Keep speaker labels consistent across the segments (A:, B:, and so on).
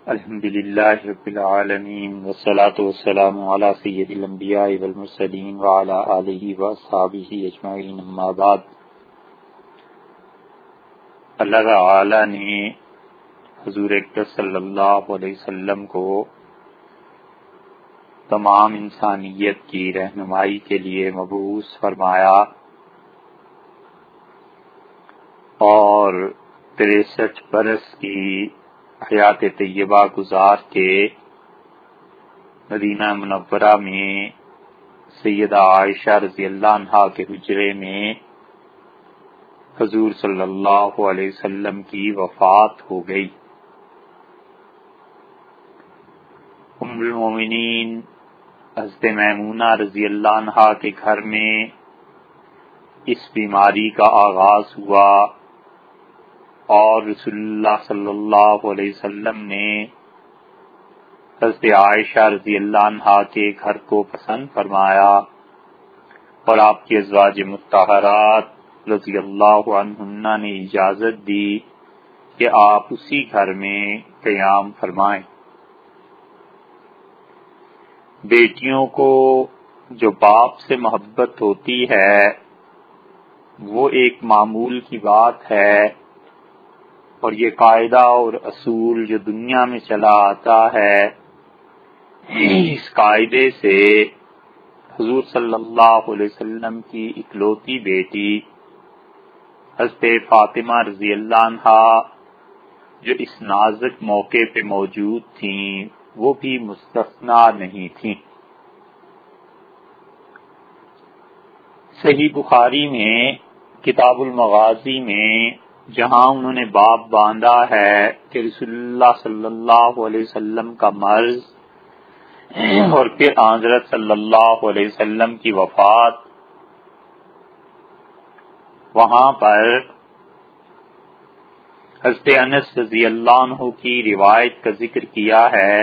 A: الحمد للہ رب العالمین والصلاة والسلام علی سید الانبیاء والمرسلین وعلی آلہ واصحابہ اجمعین، اما بعد۔ اللہ تعالی نے حضور اقدس صلی اللہ علیہ وسلم کو تمام انسانیت کی رہنمائی کے لیے مبعوث فرمایا اور 63 برس کی حیات طیبہ گزار کے مدینہ منورہ میں سیدہ عائشہ رضی اللہ عنہا کے حجرے میں حضور صلی اللہ علیہ وسلم کی وفات ہو گئی۔ ام المومنین حضرت میمونہ رضی اللہ عنہا کے گھر میں اس بیماری کا آغاز ہوا اور رسول اللہ صلی اللہ علیہ وسلم نے حضرت عائشہ رضی اللہ عنہا کے گھر کو پسند فرمایا اور آپ کی ازواج مطہرات رضی اللہ عنہن نے اجازت دی کہ آپ اسی گھر میں قیام فرمائیں۔ بیٹیوں کو جو باپ سے محبت ہوتی ہے وہ ایک معمول کی بات ہے، اور یہ قاعدہ اور اصول جو دنیا میں چلا آتا ہے، اس قاعدے سے حضور صلی اللہ علیہ وسلم کی اکلوتی بیٹی حضرت فاطمہ رضی اللہ عنہا جو اس نازک موقع پہ موجود تھیں وہ بھی مستثنا نہیں تھیں۔ صحیح بخاری میں کتاب المغازی میں جہاں انہوں نے باب باندھا ہے کہ رسول اللہ صلی اللہ علیہ وسلم کا مرض اور پھر حضرت صلی اللہ علیہ وسلم کی وفات، وہاں پر حضرت انس رضی اللہ عنہ کی روایت کا ذکر کیا ہے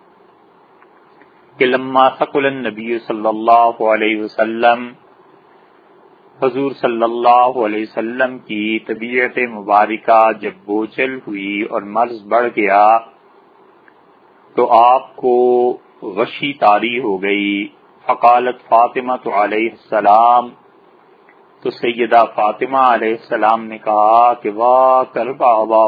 A: کہ لما ثقل النبی صلی اللہ علیہ وسلم، حضور صلی اللہ علیہ وسلم کی طبیعت مبارکہ جب بوجھل ہوئی اور مرض بڑھ گیا تو آپ کو غشی طاری ہو گئی۔ فقالت فاطمہ علیہ السلام، تو سیدہ فاطمہ علیہ السلام نے کہا کہ واہ کرب اباہ،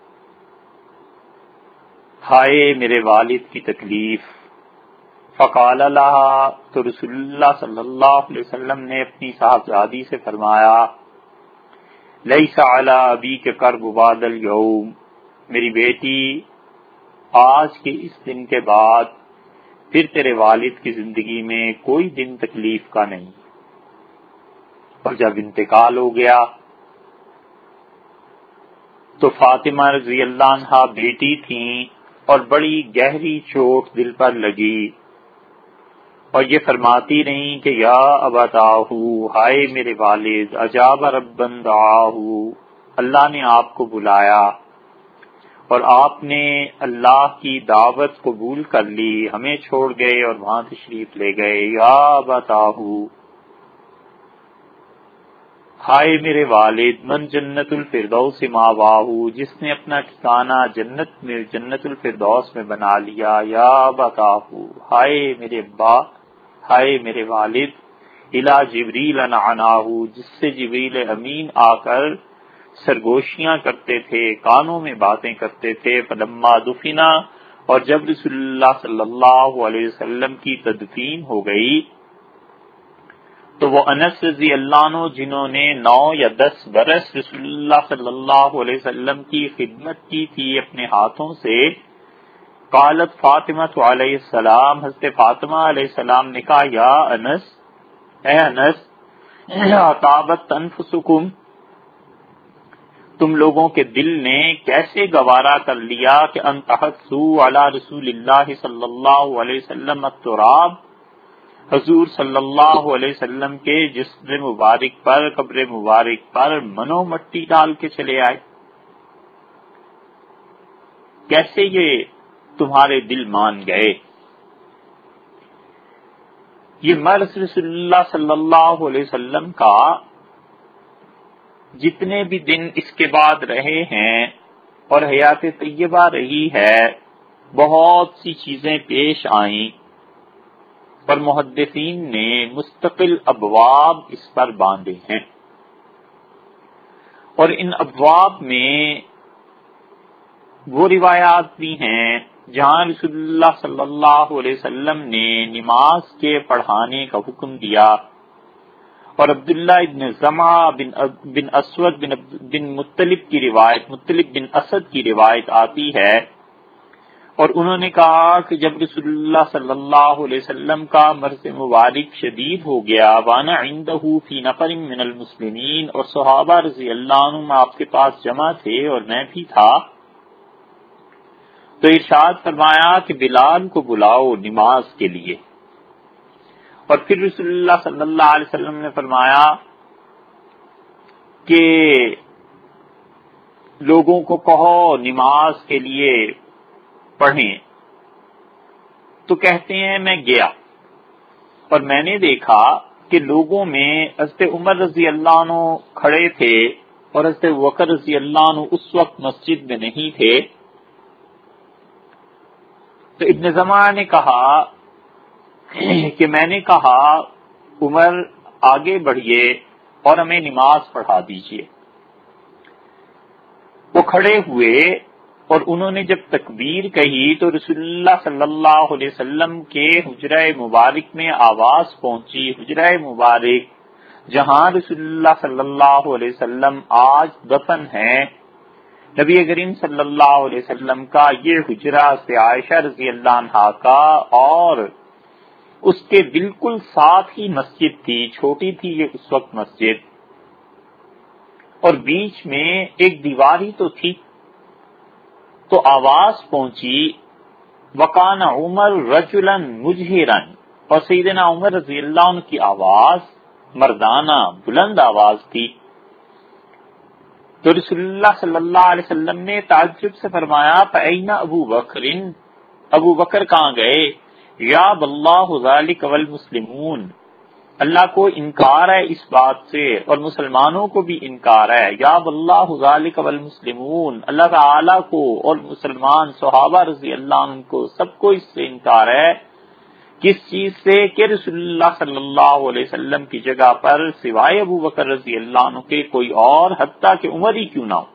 A: ہائے میرے والد کی تکلیف۔ فقال لها، تو رسول اللہ صلی اللہ علیہ وسلم نے اپنی صاحبزادی سے فرمایا لیس علی ابیک کرب بعد اليوم، میری بیٹی آج کے اس دن کے بعد پھر تیرے والد کی زندگی میں کوئی دن تکلیف کا نہیں۔ اور جب انتقال ہو گیا تو فاطمہ رضی اللہ عنہا بیٹی تھیں اور بڑی گہری چوٹ دل پر لگی اور یہ فرماتی رہیں کہ یا ابتاہ، ہائے میرے والد، اجاب ربن دعاہ، اللہ نے آپ کو بلایا اور آپ نے اللہ کی دعوت قبول کر لی، ہمیں چھوڑ گئے اور وہاں تشریف لے گئے۔ یا ابتاہ، ہائے میرے والد، من جنت الفردوس ماواہ، جس نے اپنا ٹھکانہ جنت الفردوس میں بنا لیا۔ یا ابتاہ، ہائے میرے ابا، ہائے میرے والد، الا جبریل نعناہ، جس سے جبریل امین آ کر سرگوشیاں کرتے تھے، کانوں میں باتیں کرتے تھے۔ فلما دفنا، اور جب رسول اللہ صلی اللہ علیہ وسلم کی تدفین ہو گئی تو وہ انس رضی اللہ عنہ جنہوں نے 9 یا 10 برس رسول اللہ صلی اللہ علیہ وسلم کی خدمت کی تھی اپنے ہاتھوں سے، قالت فاطمہ علیہ السلام، حضرت فاطمہ علیہ السلام نے کہا یا انس، اے انس، اطابت انفسکم، تم لوگوں کے دل نے کیسے گوارا کر لیا کہ ان تحثوا علی رسول اللہ صلی اللہ علیہ وسلم التراب، حضور صلی اللہ علیہ وسلم کے جسم مبارک پر، قبر مبارک پر منو مٹی ڈال کے چلے آئے، کیسے یہ تمہارے دل مان گئے؟ یہ مرض رسول اللہ صلی اللہ علیہ وسلم کا جتنے بھی دن اس کے بعد رہے ہیں اور حیات طیبہ رہی ہے، بہت سی چیزیں پیش آئیں اور محدثین نے مستقل ابواب اس پر باندھے ہیں، اور ان ابواب میں وہ روایات بھی ہیں جہاں رسول اللہ صلی اللہ علیہ وسلم نے نماز کے پڑھانے کا حکم دیا، اور عبداللہ ابن زمع بن اسود بن مطلب کی روایت، مطلب بن اسد کی روایت آتی ہے، اور انہوں نے کہا کہ جب رسول اللہ صلی اللہ علیہ وسلم کا مرض مبارک شدید ہو گیا، وانا عنده فی نفر من المسلمین، اور صحابہ رضی اللہ عنہم آپ کے پاس جمع تھے اور میں بھی تھا، تو ارشاد فرمایا کہ بلال کو بلاؤ نماز کے لیے، اور پھر رسول اللہ صلی اللہ علیہ وسلم نے فرمایا کہ لوگوں کو کہو نماز کے لیے پڑھیں، تو کہتے ہیں میں گیا اور میں نے دیکھا کہ لوگوں میں حضرت عمر رضی اللہ عنہ کھڑے تھے اور حضرت بکر رضی اللہ عنہ اس وقت مسجد میں نہیں تھے، تو ابن زمع نے کہا کہ میں نے کہا عمر آگے بڑھیے اور ہمیں نماز پڑھا دیجیے۔ وہ کھڑے ہوئے اور انہوں نے جب تکبیر کہی تو رسول اللہ صلی اللہ علیہ وسلم کے حجرہ مبارک میں آواز پہنچی، حجرہ مبارک جہاں رسول اللہ صلی اللہ علیہ وسلم آج دفن ہیں، نبی کریم صلی اللہ علیہ وسلم کا یہ حجرہ سے عائشہ رضی اللہ عنہا کا، اور اس کے بالکل ساتھ ہی مسجد تھی، چھوٹی تھی یہ اس وقت مسجد، اور بیچ میں ایک دیواری تو تھی، تو آواز پہنچی وکان عمر رجلا مجہرا، اور سیدنا عمر رضی اللہ عنہ کی آواز مردانہ بلند آواز تھی، تو رسول اللہ صلی اللہ علیہ وسلم نے تعجب سے فرمایا فأین ابو بکر، ابو بکر کہاں گئے؟ یا باللہ ذالک والمسلمون، اللہ کو انکار ہے اس بات سے اور مسلمانوں کو بھی انکار ہے، یا باللہ ذالک والمسلمون، اللہ تعالی کو اور مسلمان صحابہ رضی اللہ عنہ کو سب کو اس سے انکار ہے، کس چیز سے؟ کہ رسول اللہ صلی اللہ علیہ وسلم کی جگہ پر سوائے ابو بکر رضی اللہ عنہ کے کوئی اور، حتیٰ کہ عمر ہی کیوں نہ ہو۔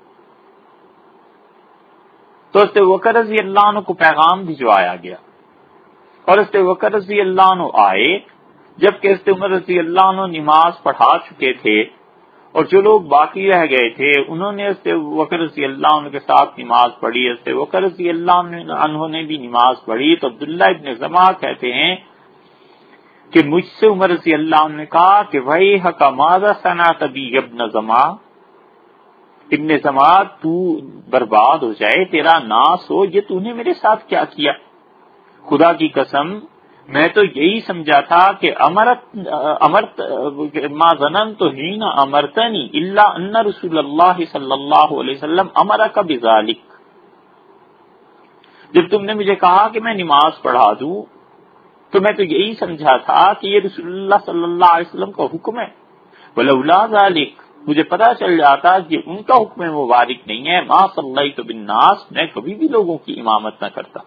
A: تو حضرت بکر رضی اللہ عنہ کو پیغام بھجوایا گیا، اور حضرت بکر رضی اللہ عنہ آئے، جبکہ حضرت عمر رضی اللہ عنہ نماز پڑھا چکے تھے، اور جو لوگ باقی رہ گئے تھے انہوں نے حضرت بکر رضی اللہ عنہ کے ساتھ نماز پڑھی، حضرت بکر رضی اللہ عنہ نے بھی نماز پڑھی، تو عبداللہ ابن زمع کہتے ہیں کہ مجھ سے عمر رضی اللہ عنہ نے کہا کہ ویحک ماذا صنعت بی ابن زمع، ابن زمع تو برباد ہو جائے، تیرا ناس ہو، یہ تو نے میرے ساتھ کیا کیا؟ خدا کی قسم میں تو یہی سمجھا تھا کہ امرت ما ظننت حین امرتنی الا ان رسول اللہ صلی اللہ علیہ وسلم امرک بذالک، جب تم نے مجھے کہا کہ میں نماز پڑھا دوں تو میں تو یہی سمجھا تھا کہ یہ رسول اللہ صلی اللہ علیہ وسلم کا حکم ہے، ولولا ذالک، مجھے پتا چل جاتا کہ ان کا حکم مبارک نہیں ہے، ما صلیت بالناس، میں کبھی بھی لوگوں کی امامت نہ کرتا۔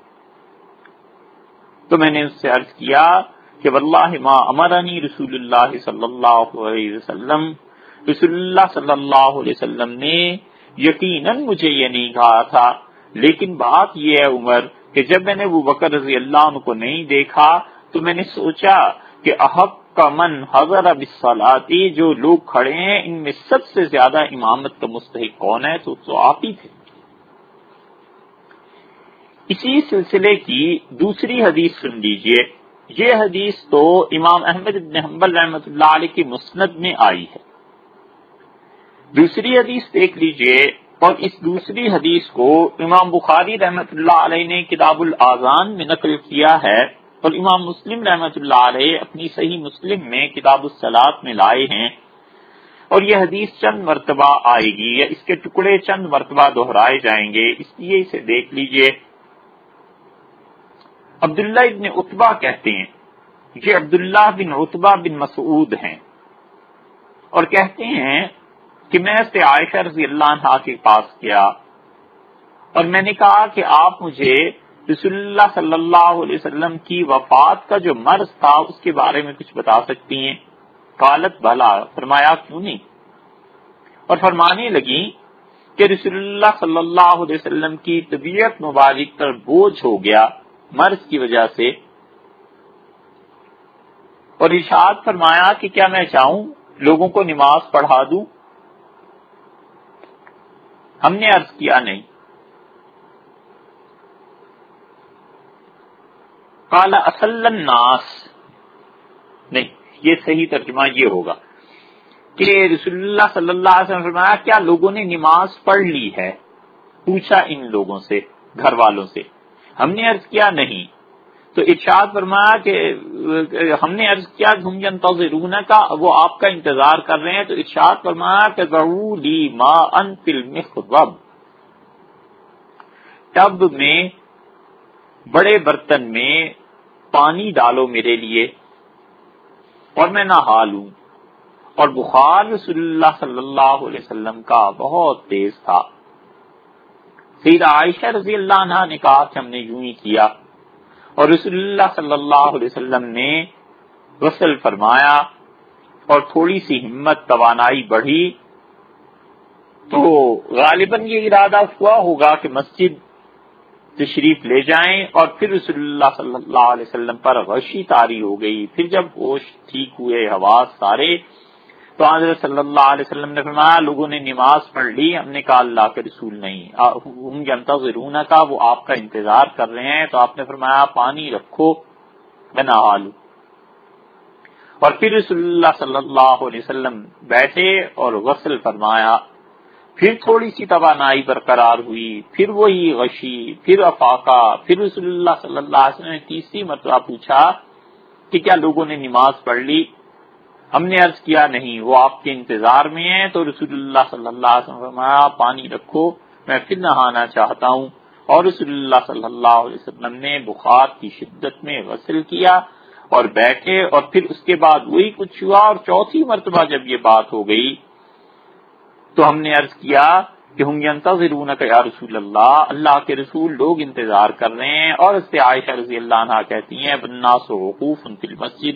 A: تو میں نے اس سے عرض کیا کہ واللہ ما امرنی رسول اللہ صلی اللہ علیہ وسلم، رسول اللہ صلی اللہ علیہ وسلم نے یقیناً مجھے یہ نہیں کہا تھا، لیکن بات یہ ہے عمر کہ جب میں نے ابو بکر رضی اللہ عنہ کو نہیں دیکھا تو میں نے سوچا کہ احق کا من حضر بالصلاۃ، جو لوگ کھڑے ہیں ان میں سب سے زیادہ امامت کا مستحق کون ہے؟ تو آپ ہی تھے۔ اسی سلسلے کی دوسری حدیث سن لیجئے، یہ حدیث تو امام احمد بن حنبل رحمۃ اللہ علیہ کی مسند میں آئی ہے۔ دوسری حدیث دیکھ لیجئے، اور اس دوسری حدیث کو امام بخاری رحمۃ اللہ علیہ نے کتاب الاذان میں نقل کیا ہے، اور امام مسلم رحمۃ اللہ علیہ اپنی صحیح مسلم میں کتاب الصلاۃ میں لائے ہیں، اور یہ حدیث چند مرتبہ آئے گی یا اس کے ٹکڑے چند مرتبہ دہرائے جائیں گے، اس لیے اسے دیکھ لیجئے۔ عبداللہ ابن عتبہ کہتے ہیں، یہ عبداللہ بن عتبہ بن مسعود ہیں، اور کہتے ہیں کہ میں سے عائشہ رضی اللہ عنہا کے پاس گیا اور میں نے کہا کہ آپ مجھے رسول اللہ صلی اللہ علیہ وسلم کی وفات کا جو مرض تھا اس کے بارے میں کچھ بتا سکتی ہیں؟ قالت بلا، فرمایا کیوں نہیں، اور فرمانے لگی کہ رسول اللہ صلی اللہ علیہ وسلم کی طبیعت مبارک پر بوجھ ہو گیا مرض کی وجہ سے، اور ارشاد فرمایا کہ کیا میں چاہوں لوگوں کو نماز پڑھا دوں؟ ہم نے عرض کیا نہیں۔ قال اصل الناس، نہیں، یہ صحیح ترجمہ یہ ہوگا کہ رسول اللہ صلی اللہ علیہ وسلم فرمایا کیا لوگوں نے نماز پڑھ لی ہے؟ پوچھا ان لوگوں سے، گھر والوں سے۔ ہم نے عرض کیا نہیں، تو ارشاد فرمایا کہ ہم نے عرض کیا ہم ينتظرون کا، وہ آپ کا انتظار کر رہے ہیں، تو ارشاد فرمایا کہ ضرور لی ماء فی المخضب، ٹب میں، بڑے برتن میں پانی ڈالو میرے لیے اور میں نہا لوں۔ اور بخار رسول اللہ صلی اللہ علیہ وسلم کا بہت تیز تھا۔ سیدہ عائشہ رضی اللہ عنہا نے کہا کہ ہم نے یوں ہی کیا، اور رسول اللہ صلی اللہ علیہ وسلم نے غسل فرمایا اور تھوڑی سی ہمت توانائی بڑھی تو غالباً یہ ارادہ ہوا ہوگا کہ مسجد تشریف لے جائیں، اور پھر رسول اللہ صلی اللہ علیہ وسلم پر غشی طاری ہو گئی۔ پھر جب ہوش ٹھیک ہوئے، حواس سارے، تو حضرت صلی اللہ علیہ وسلم نے فرمایا لوگوں نے نماز پڑھ لی؟ ہم نے کہا اللہ کے رسول نہیں، ہم ينتظرون کا، وہ آپ کا انتظار کر رہے ہیں۔ تو آپ نے فرمایا پانی رکھو میں نہا لوں، اور پھر رسول اللہ صلی اللہ علیہ وسلم بیٹھے اور غسل فرمایا۔ پھر تھوڑی سی توانائی برقرار ہوئی، پھر وہی غشی، پھر افاقہ، پھر رسول اللہ صلی اللہ علیہ وسلم نے تیسری مرتبہ پوچھا کہ کیا لوگوں نے نماز پڑھ لی؟ ہم نے عرض کیا نہیں، وہ آپ کے انتظار میں ہیں۔ تو رسول اللہ صلی اللہ علیہ وسلم فرمایا پانی رکھو میں پھر نہانا چاہتا ہوں، اور رسول اللہ صلی اللہ علیہ وسلم نے بخار کی شدت میں غسل کیا اور بیٹھے، اور پھر اس کے بعد وہی کچھ ہوا، اور چوتھی مرتبہ جب یہ بات ہو گئی تو ہم نے عرض کیا کہ ہم ينتظرونک یا رسول اللہ، اللہ کے رسول لوگ انتظار کر رہے ہیں۔ اور اس سے عائشہ رضی اللہ عنہا کہتی ہیں والناس وقوف فی المسجد،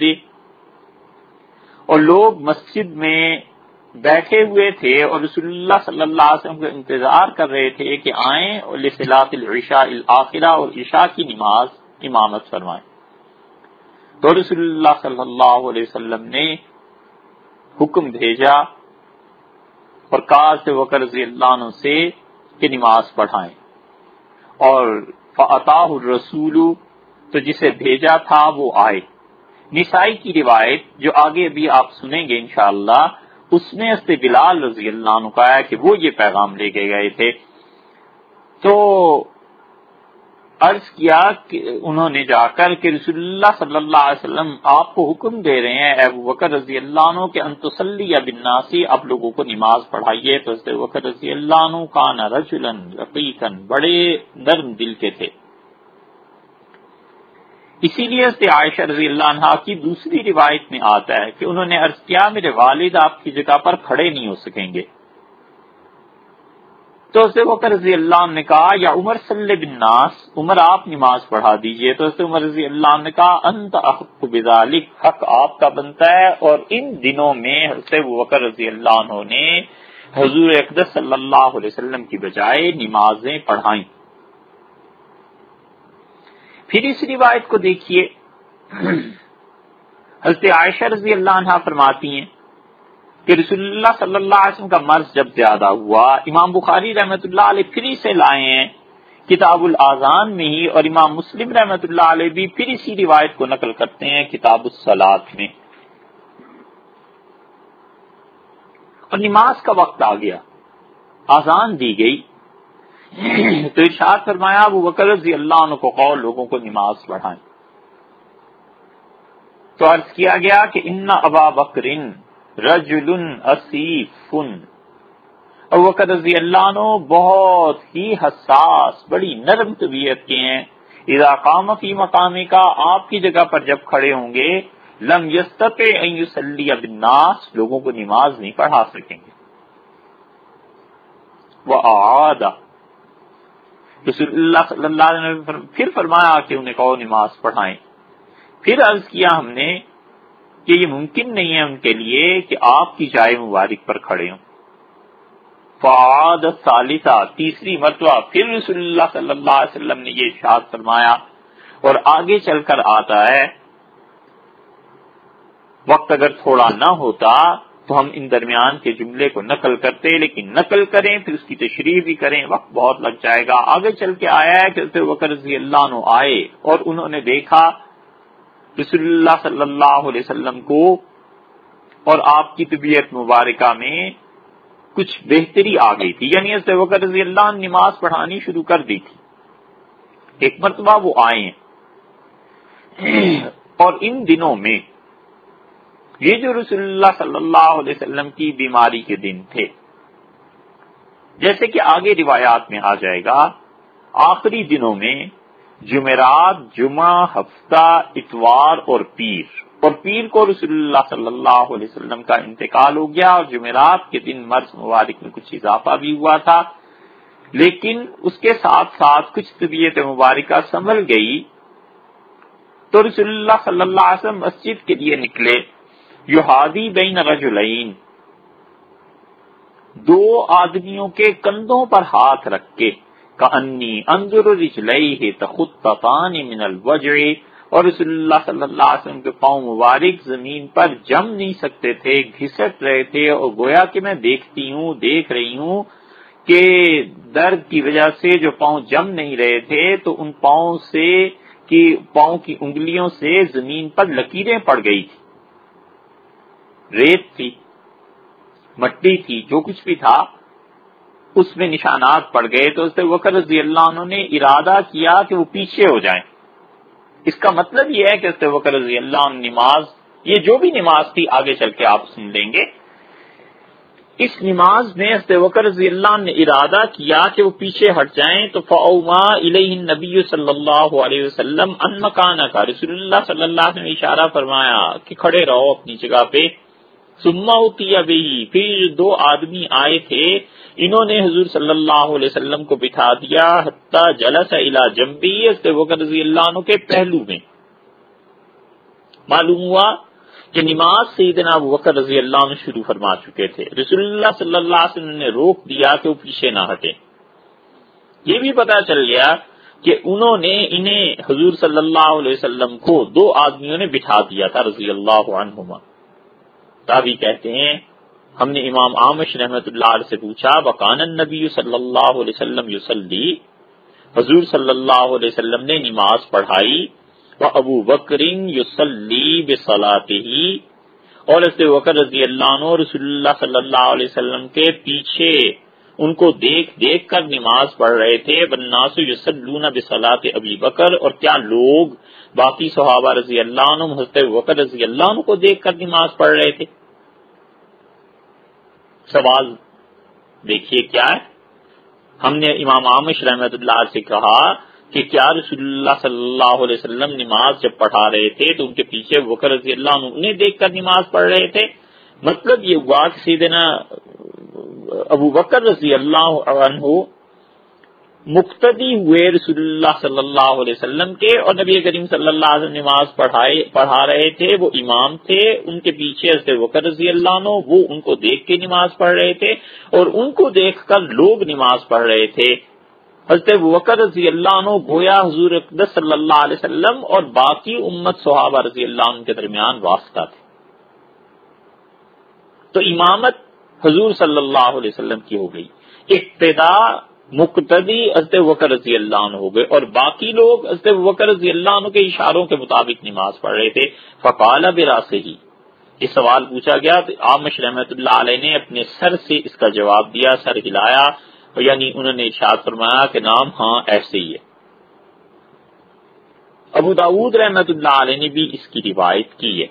A: اور لوگ مسجد میں بیٹھے ہوئے تھے اور رسول اللہ صلی اللہ علیہ وسلم کا انتظار کر رہے تھے کہ آئیں لصلاۃ العشاء الآخرہ، اور عشاء کی نماز امامت فرمائیں۔ تو رسول اللہ صلی اللہ علیہ وسلم نے حکم بھیجا اور کہا سے وکر رضی اللہ عنہ سے کہ نماز پڑھائیں، اور فَأَتَاهُ الرَّسُولُ، تو جسے بھیجا تھا وہ آئے۔ نسائی کی روایت جو آگے ابھی آپ سنیں گے انشاءاللہ، اس میں اس بلال رضی اللہ عنہ کا ہے کہ وہ یہ پیغام لے کے گئے تھے۔ تو عرض کیا کہ انہوں نے جا کر کہ رسول اللہ صلی اللہ علیہ وسلم آپ کو حکم دے رہے ہیں ابو بکر رضی اللہ عنہ کہ ان تصلی بالناس، آپ لوگوں کو نماز پڑھائیے۔ تو ابو بکر رضی اللہ عنہ کان رجلا رقیقا، بڑے نرم دل کے تھے، اسی لیے اس عائشہ رضی اللہ عنہا کی دوسری روایت میں آتا ہے کہ انہوں نے عرض کیا میرے والد آپ کی جگہ پر کھڑے نہیں ہو سکیں گے۔ تو ابو بکر رضی اللہ عنہ نے کہا یا عمر صلی بالناس، عمر آپ نماز پڑھا دیجئے۔ تو عمر رضی اللہ عنہ نے کہا انت احق بذالک، حق آپ کا بنتا ہے۔ اور ان دنوں میں ابو بکر رضی اللہ عنہ نے حضور اقدس صلی اللہ علیہ وسلم کی بجائے نمازیں پڑھائیں۔ پھر اس روایت کو دیکھیے، حضرت عائشہ رضی اللہ عنہا فرماتی ہیں کہ رسول اللہ صلی اللہ علیہ وسلم کا مرض جب زیادہ ہوا، امام بخاری رحمۃ اللہ علیہ پھر سے لائے ہیں کتاب الاذان میں ہی، اور امام مسلم رحمۃ اللہ علیہ بھی پھر اسی روایت کو نقل کرتے ہیں کتاب الصلاۃ میں۔ اور نماز کا وقت آ گیا، اذان دی گئی، تو ارشاد فرمایا ابو بکر رضی اللہ عنہ کو قول لوگوں کو نماز پڑھائیں۔ تو عرض کیا گیا کہ ان ابا بکر رجل اسیف، ابو بکر رضی اللہ عنہ بہت ہی حساس، بڑی نرم طبیعت کے ہیں۔ اذا قام فی مقامی کا، آپ کی جگہ پر جب کھڑے ہوں گے، لم یستطع ان یصلی بالناس، لوگوں کو نماز نہیں پڑھا سکیں گے۔ وَأَعَادَ، رسول اللہ صلی اللہ علیہ وسلم نے پھر فرمایا کہ انہیں کہو نماز پڑھائیں. پھر عرض کیا ہم نے کہ یہ ممکن نہیں ہے ان کے لیے کہ آپ کی جائے مبارک پر کھڑے ہوں. فعاد الثالثہ، تیسری مرتبہ پھر رسول اللہ صلی اللہ علیہ وسلم نے یہ ارشاد فرمایا. اور آگے چل کر آتا ہے، وقت اگر تھوڑا نہ ہوتا تو ہم ان درمیان کے جملے کو نقل کرتے، لیکن نقل کریں پھر اس کی تشریح بھی کریں، وقت بہت لگ جائے گا. آگے چل کے آیا ہے کہ حضرت ابوبکر رضی اللہ عنہ آئے اور انہوں نے دیکھا رسول اللہ صلی اللہ علیہ وسلم کو، اور آپ کی طبیعت مبارکہ میں کچھ بہتری آ گئی تھی، یعنی حضرت ابوبکر رضی اللہ عنہ نماز پڑھانی شروع کر دی تھی. ایک مرتبہ وہ آئے ہیں، اور ان دنوں میں یہ جو رسول اللہ صلی اللہ علیہ وسلم کی بیماری کے دن تھے، جیسے کہ آگے روایات میں آ جائے گا، آخری دنوں میں جمعرات، جمعہ، ہفتہ، اتوار اور پیر کو رسول اللہ صلی اللہ علیہ وسلم کا انتقال ہو گیا، اور جمعرات کے دن مرض مبارک میں کچھ اضافہ بھی ہوا تھا، لیکن اس کے ساتھ ساتھ کچھ طبیعت مبارکہ سنبھل گئی. تو رسول اللہ صلی اللہ علیہ وسلم مسجد کے لیے نکلے، یحادی بین رجلین، دو آدمیوں کے کندھوں پر ہاتھ رکھ کے، کأنی انظر رجلیہ تخطفان من الوجع، اور رسول اللہ صلی اللہ علیہ وسلم کے پاؤں مبارک زمین پر جم نہیں سکتے تھے، گھسٹ رہے تھے، اور گویا کہ میں دیکھ رہی ہوں کہ درد کی وجہ سے جو پاؤں جم نہیں رہے تھے تو ان پاؤں کی انگلیوں سے زمین پر لکیریں پڑ گئی تھی، ریت تھی، مٹی تھی، جو کچھ بھی تھا اس میں نشانات پڑ گئے. تو حضرت ابوبکر رضی اللہ عنہ نے ارادہ کیا کہ وہ پیچھے ہو جائیں. اس کا مطلب یہ ہے کہ حضرت ابوبکر رضی اللہ عنہ نماز، یہ جو بھی نماز تھی آگے چل کے آپ سن لیں گے، اس نماز میں حضرت ابوبکر رضی اللہ عنہ نے ارادہ کیا کہ وہ پیچھے ہٹ جائیں. تو فاوما الیہ النبی صلی اللہ علیہ وسلم ان مکانک، رسول اللہ صلی اللہ علیہ وسلم نے اشارہ فرمایا کہ کھڑے رہو اپنی جگہ پہ. ثم اتي به، پھر دو آدمی آئے تھے، انہوں نے حضور صلی اللہ علیہ وسلم کو بٹھا دیا، حتی جلس الی جنبی، حضرت ابوبکر رضی اللہ عنہ کے پہلو میں. معلوم ہوا کہ نماز سیدنا ابوبکر رضی اللہ عنہ شروع فرما چکے تھے، رسول اللہ صلی اللہ علیہ وسلم نے روک دیا کہ وہ پیچھے نہ ہٹیں. یہ بھی پتا چل گیا کہ انہوں نے انہیں حضور صلی اللہ علیہ وسلم کو دو آدمیوں نے بٹھا دیا تھا رضی اللہ عنہما. تابعی کہتے ہیں ہم نے امام عامش رحمۃ اللہ علیہ سے پوچھا، وکان النبی صلی اللہ علیہ وسلم یصلی، حضور صلی اللہ علیہ وسلم نے نماز پڑھائی، وابو بکر یصلی بصلاتہ، اور حضرت ابوبکر رضی اللہ عنہ رسول اللہ صلی اللہ علیہ وسلم کے پیچھے ان کو دیکھ کر نماز پڑھ رہے تھے. والناس یصلون بصلاۃ ابی بکر، اور کیا لوگ باقی صحابہ رضی اللہ عنہ حضرت ابوبکر رضی اللہ عنہ کو دیکھ کر نماز پڑھ رہے تھے. سوال دیکھیے کیا ہے، ہم نے امام عامش رحمۃ اللہ سے کہا کہ کیا رسول اللہ صلی اللہ علیہ وسلم نماز جب پڑھا رہے تھے تو ان کے پیچھے ابوبکر رضی اللہ عنہ انہیں دیکھ کر نماز پڑھ رہے تھے؟ مطلب یہ ہوا کہ سیدنا ابوبکر رضی اللہ عنہ مقتدی ہوئے رسول اللہ صلی اللہ علیہ وسلم کے، اور نبی کریم صلی اللہ علیہ وسلم نماز پڑھا رہے تھے، وہ امام تھے، ان کے پیچھے حضرت ابوبکر رضی اللہ عنہ، وہ ان کو دیکھ کے نماز پڑھ رہے تھے، اور ان کو دیکھ کر لوگ نماز پڑھ رہے تھے. حضرت ابوبکر رضی اللہ عنہ گویا حضور اقدس صلی اللہ علیہ وسلم اور باقی امت صحابہ رضی اللہ عنہ کے درمیان واسطہ تھے. تو امامت حضور صلی اللہ علیہ وسلم کی ہو گئی، اقتدا مقتدی حضرت ابوبکر رضی اللہ عنہ ہو گئے، اور باقی لوگ حضرت ابوبکر رضی اللہ عنہ کے اشاروں کے مطابق نماز پڑھ رہے تھے. فقال براسہ، یہ سوال پوچھا گیا تو عامش رحمۃ اللہ علیہ نے اپنے سر سے اس کا جواب دیا، سر ہلایا، یعنی انہوں نے ارشاد فرمایا کہ نام ہاں ایسے ہی ہے. ابو داؤد رحمۃ اللہ علیہ نے بھی اس کی روایت کی ہے.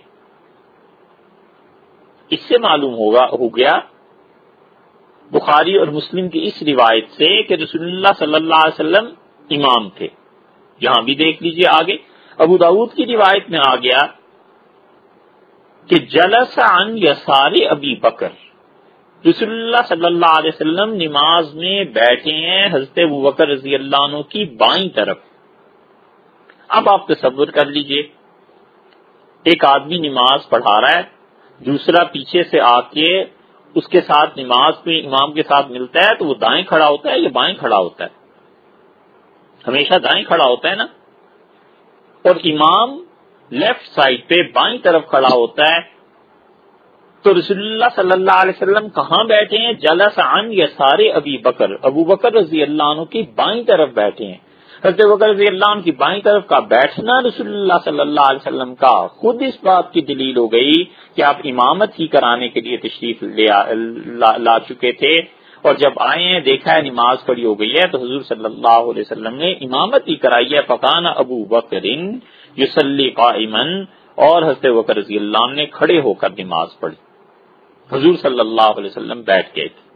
A: اس سے معلوم ہو گیا بخاری اور مسلم کی اس روایت سے کہ رسول اللہ صلی اللہ علیہ وسلم امام تھے. یہاں بھی دیکھ لیجئے آگے ابو داؤد کی روایت میں آ گیا کہ جلس عن یسار ابی بکر، رسول اللہ صلی اللہ علیہ وسلم نماز میں بیٹھے ہیں حضرت ابوبکر رضی اللہ عنہ کی بائیں طرف. اب آپ تصور کر لیجئے ایک آدمی نماز پڑھا رہا ہے، دوسرا پیچھے سے آ کے اس کے ساتھ نماز میں امام کے ساتھ ملتا ہے، تو وہ دائیں کھڑا ہوتا ہے یا بائیں کھڑا ہوتا ہے؟ ہمیشہ دائیں کھڑا ہوتا ہے نا. اور امام لیفٹ سائڈ پہ بائیں طرف کھڑا ہوتا ہے. تو رسول اللہ صلی اللہ علیہ وسلم کہاں بیٹھے ہیں؟ جلس عن یسار ابی بکر، ابو بکر رضی اللہ عنہ کی بائیں طرف بیٹھے ہیں. حضرت بکر رضی اللہ عنہ کی بائیں طرف کا بیٹھنا رسول اللہ صلی اللہ علیہ وسلم کا خود اس بات کی دلیل ہو گئی کہ آپ امامت ہی کرانے کے لیے تشریف لا چکے تھے، اور جب آئے ہیں دیکھا ہے نماز پڑھی ہو گئی ہے تو حضور صلی اللہ علیہ وسلم نے امامت ہی کرائی ہے. فکان ابو بکر یصلی قائما، اور حضرت بکر رضی اللہ عنہ نے کھڑے ہو کر نماز پڑھی، حضور صلی اللہ علیہ وسلم بیٹھ گئے تھے.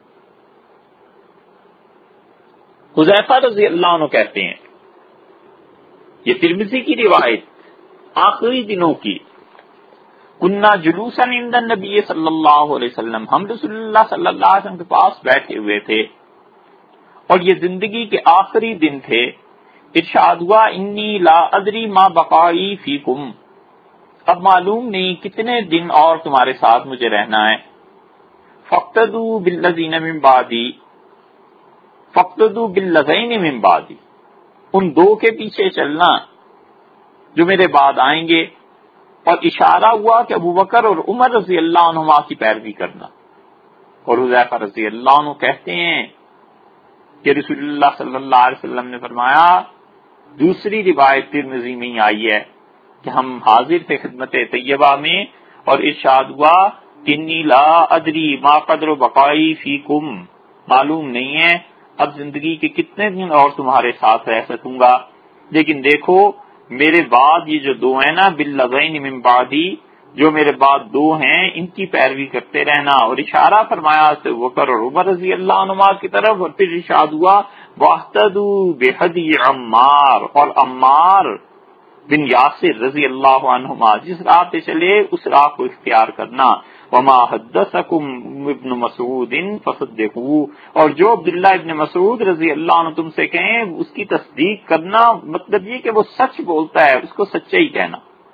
A: حذیفہ رضی اللہ عنہ کہتے ہیں، یہ ترمذی کی روایت آخری دنوں کی، کننا جلوسا عند النبی صلی اللہ علیہ وسلم، ہم رسول اللہ صلی اللہ علیہ وسلم کے پاس بیٹھے ہوئے تھے اور یہ زندگی کے آخری دن تھے. ارشاد ہوا انی لا ادری ما بقائی فیکم، اب معلوم نہیں کتنے دن اور تمہارے ساتھ مجھے رہنا ہے. فاقتدوا بالذین من بعدی، فاقتدوا بالذین من بعدی، ان دو کے پیچھے چلنا جو میرے بعد آئیں گے. اور اشارہ ہوا کہ ابو بکر اور عمر رضی اللہ عنہما کی پیروی کرنا. اور حذیفہ رضی اللہ عنہ کہتے ہیں کہ رسول اللہ صلی اللہ علیہ وسلم نے فرمایا، دوسری روایت ترمذی میں ہی آئی ہے کہ ہم حاضر تھے خدمت طیبہ میں اور ارشاد ہوا انی لا ادری ما قدر بقائی فیکم، معلوم نہیں ہے اب زندگی کے کتنے دن اور تمہارے ساتھ رہ سکوں گا، لیکن دیکھو میرے بعد یہ جو دو ہیں نا باللذین من بعدی، جو میرے بعد دو ہیں ان کی پیروی کرتے رہنا. اور اشارہ فرمایا سے بکر اور عمر رضی اللہ عنہما کی طرف، اور پھر ارشاد ہوا واہتدوا بہدی عمار، اور عمار بن یاسر رضی اللہ عنہما جس راہ پہ چلے اس راہ کو اختیار کرنا. وما حدثکم ابن مسعود فصدقوه، اور جو عبداللہ ابن مسعود رضی اللہ عنہ تم سے کہیں اس کی تصدیق کرنا، مطلب یہ کہ وہ سچ بولتا ہے اس کو سچائی کہنا.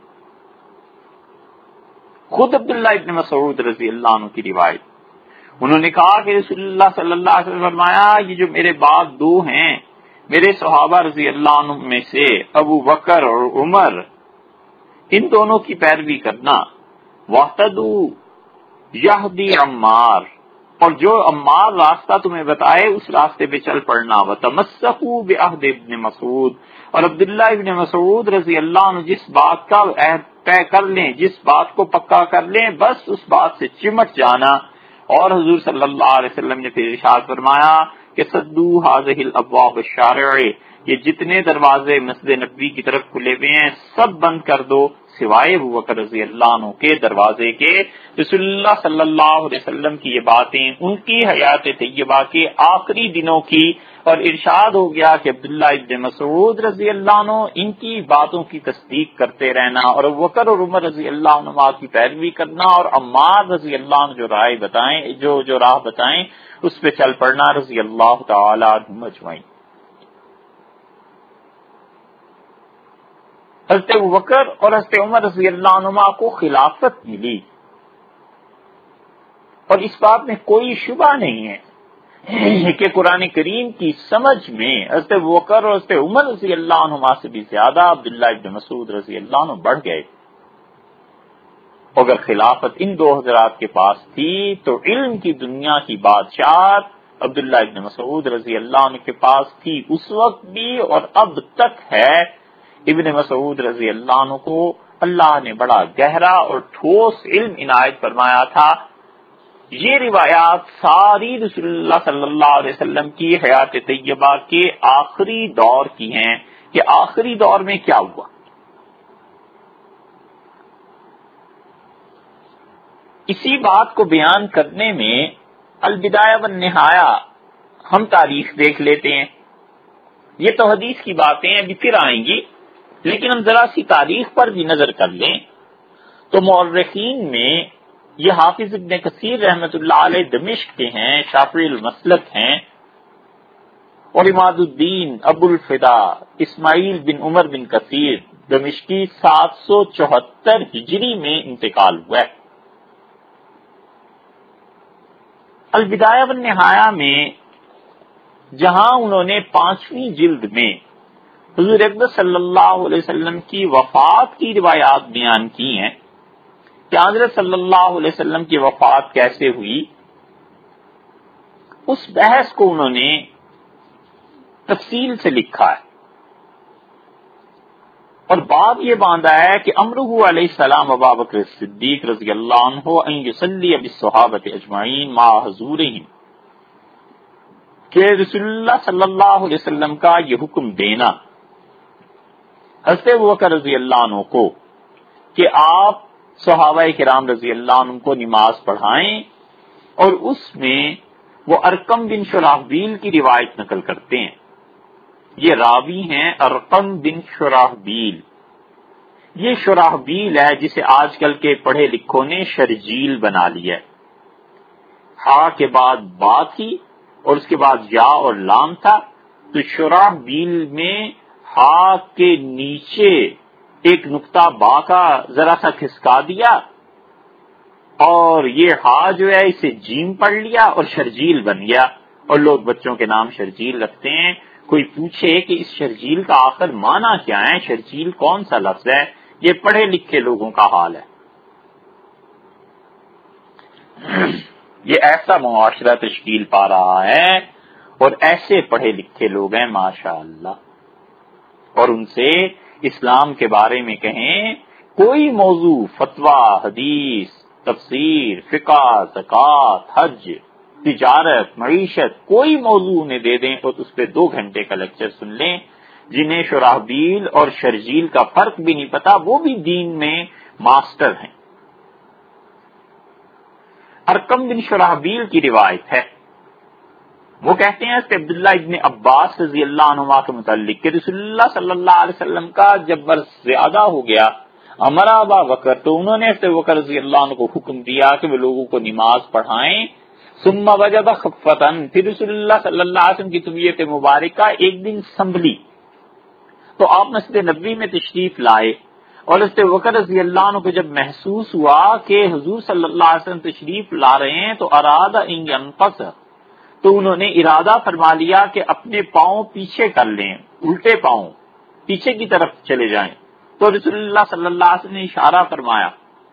A: خود عبداللہ ابن مسعود رضی اللہ عنہ کی روایت، انہوں نے کہا کہ رسول اللہ صلی اللہ علیہ وسلم فرمایا یہ جو میرے بعد دو ہیں میرے صحابہ رضی اللہ عنہ میں سے ابو بکر اور عمر، ان دونوں کی پیروی کرنا. واہتدوا یہدی عمار، اور جو عمار راستہ تمہیں بتائے اس راستے پہ چل پڑنا. وتمسکوا بعہد ابن مسعود، اور عبداللہ ابن مسعود رضی اللہ عنہ جس بات کا عہد طے کر لیں، جس بات کو پکا کر لیں، بس اس بات سے چمٹ جانا. اور حضور صلی اللہ علیہ وسلم نے پھر ارشاد فرمایا کہ سدوا هذه الابواب الشارع، یہ جتنے دروازے مسجد نبوی کی طرف کھلے ہوئے ہیں سب بند کر دو سوائے ابو بکر رضی اللہ عنہ کے دروازے کے. رسول اللہ صلی اللہ علیہ وسلم کی یہ باتیں ان کی حیات طیبہ کے آخری دنوں کی، اور ارشاد ہو گیا کہ عبداللہ ابن مسعود رضی اللہ عنہ ان کی باتوں کی تصدیق کرتے رہنا، اور ابو بکر اور عمر رضی اللہ عنہ کی پیروی کرنا، اور عمار رضی اللہ عنہ جو رائے بتائیں جو راہ بتائیں اس پہ چل پڑنا رضی اللہ تعالی عنہم اجمعین. حضرت ابوبکر اور حضرت عمر رضی اللہ عنہما کو خلافت ملی، اور اس بات میں کوئی شبہ نہیں ہے کہ قرآن کریم کی سمجھ میں حضرت ابوبکر اور حضرت عمر رضی اللہ عنہما سے بھی زیادہ عبداللہ ابن مسعود رضی اللہ عنہ بڑھ گئے. اگر خلافت ان دو حضرات کے پاس تھی تو علم کی دنیا کی بادشاہت عبداللہ ابن مسعود رضی اللہ عنہ کے پاس تھی اس وقت بھی اور اب تک ہے. ابن مسعود رضی اللہ عنہ کو اللہ نے بڑا گہرا اور ٹھوس علم عنایت فرمایا تھا. یہ روایات ساری رسول اللہ صلی اللہ علیہ وسلم کی حیات طیبہ کے آخری دور کی ہیں کہ آخری دور میں کیا ہوا. اسی بات کو بیان کرنے میں البدایہ والنہایہ ہم تاریخ دیکھ لیتے ہیں. یہ تو حدیث کی باتیں ابھی پھر آئیں گی، لیکن ہم ذرا سی تاریخ پر بھی نظر کر لیں تو مورخین میں یہ حافظ ابن کثیر رحمۃ اللہ علیہ دمشق کے ہیں، شافعی المسلک ہیں، اور عماد الدین ابو الفدا اسماعیل بن عمر بن کثیر دمشقی 774 ہجری میں انتقال ہوا ہے۔ البدایہ والنہایہ میں جہاں انہوں نے 5ویں جلد میں حضور اکبر صلی اللہ علیہ وسلم کی وفات کی روایات بیان کی ہیں کہ حضرت صلی اللہ علیہ وسلم کی وفات کیسے ہوئی، اس بحث کو انہوں نے تفصیل سے لکھا ہے، اور باب یہ باندھا ہے کہ امرہ علیہ السلام ابا بکر صدیق رضی اللہ عنہ ان یصلی بالصحابۃ اجمعین مع حضورہم، کہ رسول اللہ صلی اللہ علیہ وسلم کا یہ حکم دینا حضرت ابوبکر رضی اللہ عنہ کو کہ آپ صحابہ کرام رضی اللہ عنہ کو نماز پڑھائیں، اور اس میں وہ ارقم بن شراحبیل کی روایت نقل کرتے ہیں۔ یہ راوی ہیں ارقم بن شراحبیل، یہ شراحبیل ہے جسے آج کل کے پڑھے لکھوں نے شرجیل بنا لیا ہے، ہا کے بعد با تھی اور اس کے بعد یا اور لام تھا، تو شراحبیل میں ہا کے نیچے ایک نقطہ با کا ذرا سا کھسکا دیا، اور یہ ہا جو ہے اسے جیم پڑھ لیا اور شرجیل بن گیا، اور لوگ بچوں کے نام شرجیل رکھتے ہیں۔ کوئی پوچھے کہ اس شرجیل کا آخر معنی کیا ہے، شرجیل کون سا لفظ ہے، یہ پڑھے لکھے لوگوں کا حال ہے۔ یہ ایسا معاشرہ تشکیل پا رہا ہے اور ایسے پڑھے لکھے لوگ ہیں ماشاءاللہ، اور ان سے اسلام کے بارے میں کہیں کوئی موضوع، فتویٰ، حدیث، تفسیر، فقہ، زکوٰۃ، حج، تجارت، معیشت، کوئی موضوع انہیں دے دیں اور اس پہ 2 گھنٹے کا لیکچر سن لیں۔ جنہیں شراحبیل اور شرجیل کا فرق بھی نہیں پتا، وہ بھی دین میں ماسٹر ہیں۔ ارقم بن شراحبیل کی روایت ہے، وہ کہتے ہیں کہ عبداللہ ابن عباس رضی اللہ عنہما کے متعلق کہ رسول اللہ صلی اللہ علیہ وسلم کا جب عرص زیادہ ہو گیا امرا ابا بکر، تو انہوں نے ابو بکر رضی اللہ عنہ کو حکم دیا کہ وہ لوگوں کو نماز پڑھائیں۔ ثم وجد خفتن، پھر رسول اللہ صلی اللہ علیہ وسلم کی طبیعت مبارکہ ایک دن سنبھلی تو آپ مسجد نبوی میں تشریف لائے، اور حضرت ابوبکر رضی اللہ عنہ کو جب محسوس ہوا کہ حضور صلی اللہ علیہ وسلم تشریف لا رہے ہیں تو اراد ان ينقص، تو انہوں نے ارادہ فرما لیا کہ اپنے پاؤں پیچھے کر لیں، الٹے پاؤں پیچھے کی طرف چلے جائیں، تو رسول اللہ صلی اللہ علیہ وسلم نے اشارہ فرمایا،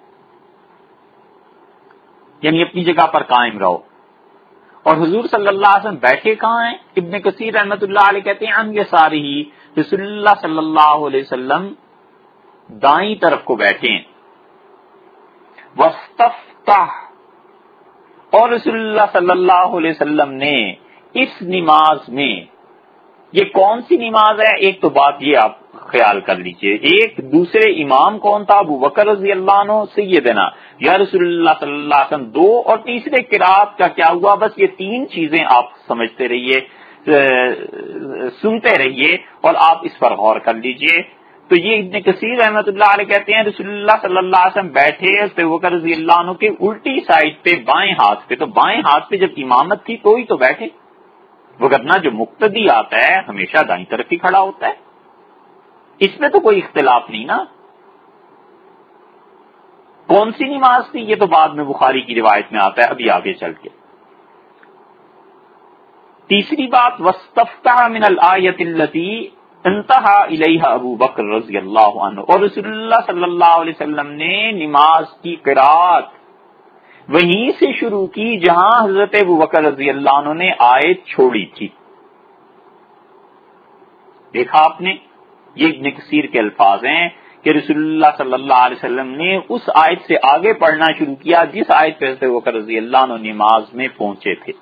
A: یعنی اپنی جگہ پر قائم رہو، اور حضور صلی اللہ علیہ وسلم بیٹھے کہاں ہیں؟ ابن کثیر رحمۃ اللہ علیہ کہتے ہیں ان یسارہ، رسول اللہ صلی اللہ علیہ وسلم دائیں طرف کو بیٹھے ہیں، واستفتح، اور رسول اللہ صلی اللہ علیہ وسلم نے اس نماز میں، یہ کون سی نماز ہے؟ ایک تو بات یہ آپ خیال کر لیجئے، ایک دوسرے امام کون تھا؟ ابو بکر رضی اللہ عنہ سیدنا یا رسول اللہ صلی اللہ علیہ وسلم 2، اور تیسرے قرات کا کیا ہوا؟ بس یہ 3 چیزیں آپ سمجھتے رہیے، سنتے رہیے اور آپ اس پر غور کر لیجئے۔ تو یہ ابن کثیر رحمۃ اللہ علیہ کہتے ہیں رسول اللہ صلی اللہ علیہ وسلم بیٹھے ابو بکر رضی اللہ عنہ کے الٹی سائڈ پہ بائیں ہاتھ پہ، تو بائیں ہاتھ پہ جب امامت تھی تو ہی تو بیٹھے، وگرنہ جو مقتدی آتا ہے ہمیشہ دائیں طرف ہی کھڑا ہوتا ہے، اس میں تو کوئی اختلاف نہیں نا۔ کون سی نماز تھی یہ تو بعد میں بخاری کی روایت میں آتا ہے، ابھی آگے چل کے۔ تیسری بات، واستفتح من الآیۃ التی انتہا الیہا ابو بکر رضی اللہ عنہ، اور رسول اللہ صلی اللہ علیہ وسلم نے نماز کی قرات وہیں سے شروع کی جہاں حضرت ابو بکر رضی اللہ عنہ نے آیت چھوڑی تھی۔ دیکھا آپ نے، یہ ابن کثیر کے الفاظ ہیں کہ رسول اللہ صلی اللہ علیہ وسلم نے اس آیت سے آگے پڑھنا شروع کیا جس آیت پہ حضرت ابو بکر رضی اللہ عنہ نماز میں پہنچے تھے۔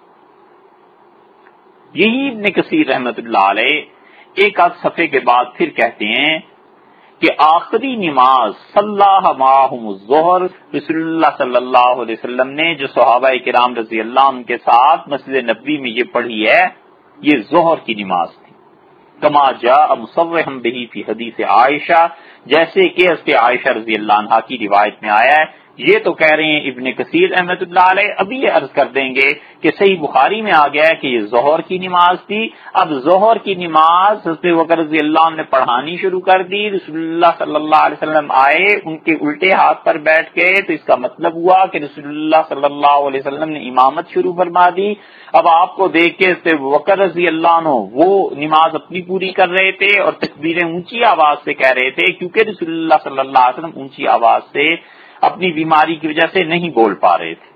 A: یہی ابن کثیر رحمت اللہ علیہ ایک آدھ صفحے کے بعد پھر کہتے ہیں کہ آخری نماز صلاح معہم الظہر، رسول اللہ صلی اللہ علیہ وسلم نے جو صحابہ کرام رضی اللہ عنہ کے ساتھ مسجد نبوی میں یہ پڑھی ہے، یہ ظہر کی نماز تھی۔ کما جاء مصرحا بہ فی حدیث عائشہ، جیسے کہ حضرت عائشہ رضی اللہ عنہا کی روایت میں آیا ہے یہ تو کہہ رہے ہیں ابن کثیر رحمۃ اللہ علیہ، ابھی یہ عرض کر دیں گے کہ صحیح بخاری میں آ گیا ہے کہ یہ ظہر کی نماز تھی۔ اب ظہر کی نماز حضرت ابوبکر رضی اللہ عنہ نے پڑھانی شروع کر دی، رسول اللہ صلی اللہ علیہ وسلم آئے، ان کے الٹے ہاتھ پر بیٹھ گئے، تو اس کا مطلب ہوا کہ رسول اللہ صلی اللہ علیہ وسلم نے امامت شروع فرما دی۔ اب آپ کو دیکھ کے حضرت ابوبکر رضی اللہ عنہ وہ نماز اپنی پوری کر رہے تھے اور تکبیریں اونچی آواز سے کہہ رہے تھے، کیونکہ رسول اللہ صلی اللہ علیہ وسلم اونچی آواز سے اپنی بیماری کی وجہ سے نہیں بول پا رہے تھے۔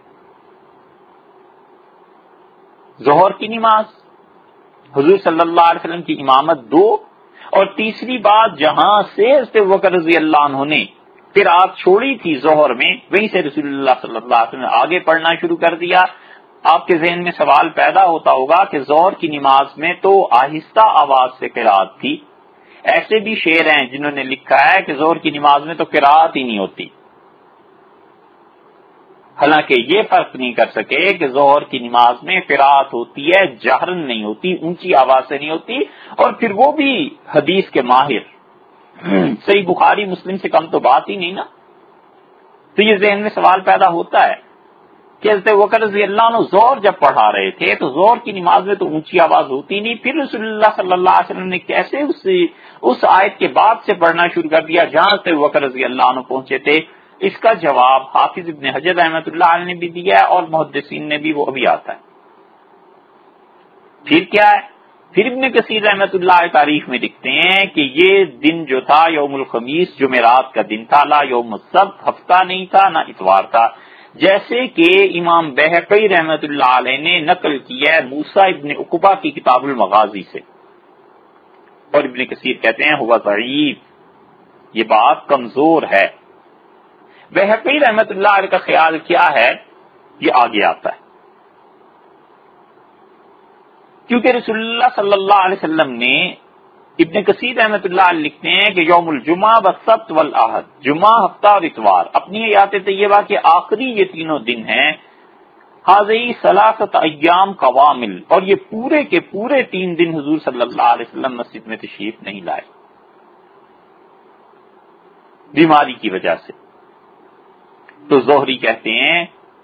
A: ظہر کی نماز حضور صلی اللہ علیہ وسلم کی امامت 2، اور تیسری بات جہاں سے حضرت ابوبکر رضی اللہ عنہ نے قرات چھوڑی تھی ظہر میں، وہیں سے رسول اللہ صلی اللہ علیہ وسلم نے آگے پڑھنا شروع کر دیا۔ آپ کے ذہن میں سوال پیدا ہوتا ہوگا کہ ظہر کی نماز میں تو آہستہ آواز سے قرات تھی، ایسے بھی شعر ہیں جنہوں نے لکھا ہے کہ ظہر کی نماز میں تو قرات ہی نہیں ہوتی، حالانکہ یہ فرق نہیں کر سکے کہ ظہر کی نماز میں قرات ہوتی ہے، جہرن نہیں ہوتی، اونچی آواز سے نہیں ہوتی، اور پھر وہ بھی حدیث کے ماہر، صحیح بخاری مسلم سے کم تو بات ہی نہیں نا۔ تو یہ ذہن میں سوال پیدا ہوتا ہے کہ حضرت ابوبکر رضی اللہ عنہ ظہر جب پڑھا رہے تھے تو ظہر کی نماز میں تو اونچی آواز ہوتی نہیں، پھر رسول اللہ صلی اللہ علیہ وسلم نے کیسے اس آیت کے بعد سے پڑھنا شروع کر دیا جہاں سے ابوبکر رضی اللہ عنہ پہنچے تھے؟ اس کا جواب حافظ ابن حجر رحمۃ اللہ علیہ نے بھی دیا ہے اور محدثین نے بھی، وہ ابھی آتا ہے۔ پھر کیا ہے؟ پھر ابن کثیر رحمۃ اللہ علیہ تاریخ میں لکھتے ہیں کہ یہ دن جو تھا یوم الخمیس، جمعرات کا دن تھا، لا یوم السبت، ہفتہ نہیں تھا نہ اتوار تھا، جیسے کہ امام بہقی رحمۃ اللہ علیہ نے نقل کیا ہے موسیٰ ابن عقبہ کی کتاب المغازی سے، اور ابن کثیر کہتے ہیں ہوا ضعیف، یہ بات کمزور ہے۔ بہقی رحمۃ اللہ علیہ کا خیال کیا ہے یہ آگے آتا ہے، کیونکہ رسول اللہ صلی اللہ علیہ وسلم نے، ابن کثیر رحمۃ اللہ علیہ لکھتے ہیں کہ یوم الجمعہ والسبت والاحد، جمعہ، ہفتہ اور اتوار، اپنی آیات طیبہ کے آخری یہ تینوں دن ہیں، حاضی ثلاثۃ ایام قوامل، اور یہ پورے کے پورے 3 دن حضور صلی اللہ علیہ وسلم مسجد میں تشریف نہیں لائے بیماری کی وجہ سے۔ تو زہری کہتے ہیں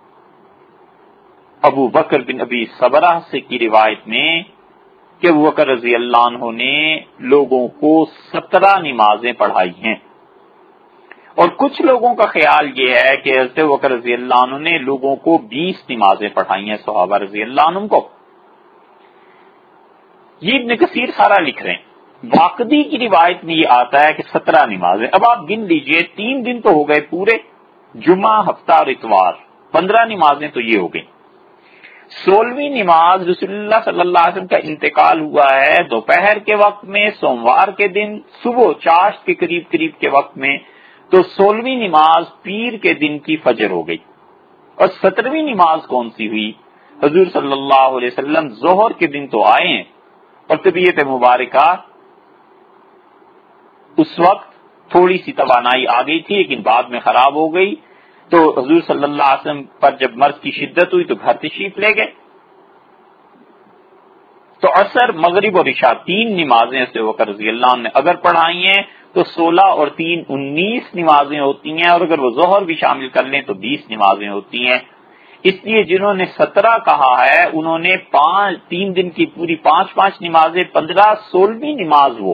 A: ابو بکر بن ابی صبرہ سے کی روایت میں کہ ابو بکر رضی اللہ عنہ نے لوگوں کو 17 نمازیں پڑھائی ہیں، اور کچھ لوگوں کا خیال یہ ہے کہ حضرت ابو بکر رضی اللہ عنہ نے لوگوں کو 20 نمازیں پڑھائی ہیں، صحابہ رضی اللہ عنہ کو۔ یہ ابن کثیر سارا لکھ رہے ہیں، باقی کی روایت میں یہ آتا ہے کہ 17 نمازیں۔ اب آپ گن لیجئے، 3 دن تو ہو گئے پورے، جمعہ، ہفتہ اور اتوار، 15 نمازیں تو یہ ہو گئی۔ 16ویں نماز رسول اللہ صلی اللہ علیہ وسلم کا انتقال ہوا ہے دوپہر کے وقت میں، سوموار کے دن صبح چاشت کے قریب کے وقت میں، تو 16ویں نماز پیر کے دن کی فجر ہو گئی۔ اور 17ویں نماز کون سی ہوئی؟ حضور صلی اللہ علیہ وسلم ظہر کے دن تو آئے ہیں، اور طبیعت مبارکہ اس وقت تھوڑی سی توانائی آ گئی تھی لیکن بعد میں خراب ہو گئی، تو حضور صلی اللہ علیہ وسلم پر جب مرض کی شدت ہوئی تو گھر تشریف لے گئے۔ تو عصر، مغرب اور عشاء 3 نمازیں ابو بکر رضی اللہ عنہ نے اگر پڑھائی ہیں تو 16 اور 3 19 نمازیں ہوتی ہیں، اور اگر وہ ظہر بھی شامل کر لیں تو 20 نمازیں ہوتی ہیں۔ اس لیے جنہوں نے 17 کہا ہے انہوں نے 3 دن کی پوری 5 نمازیں، 15 16ویں نماز وہ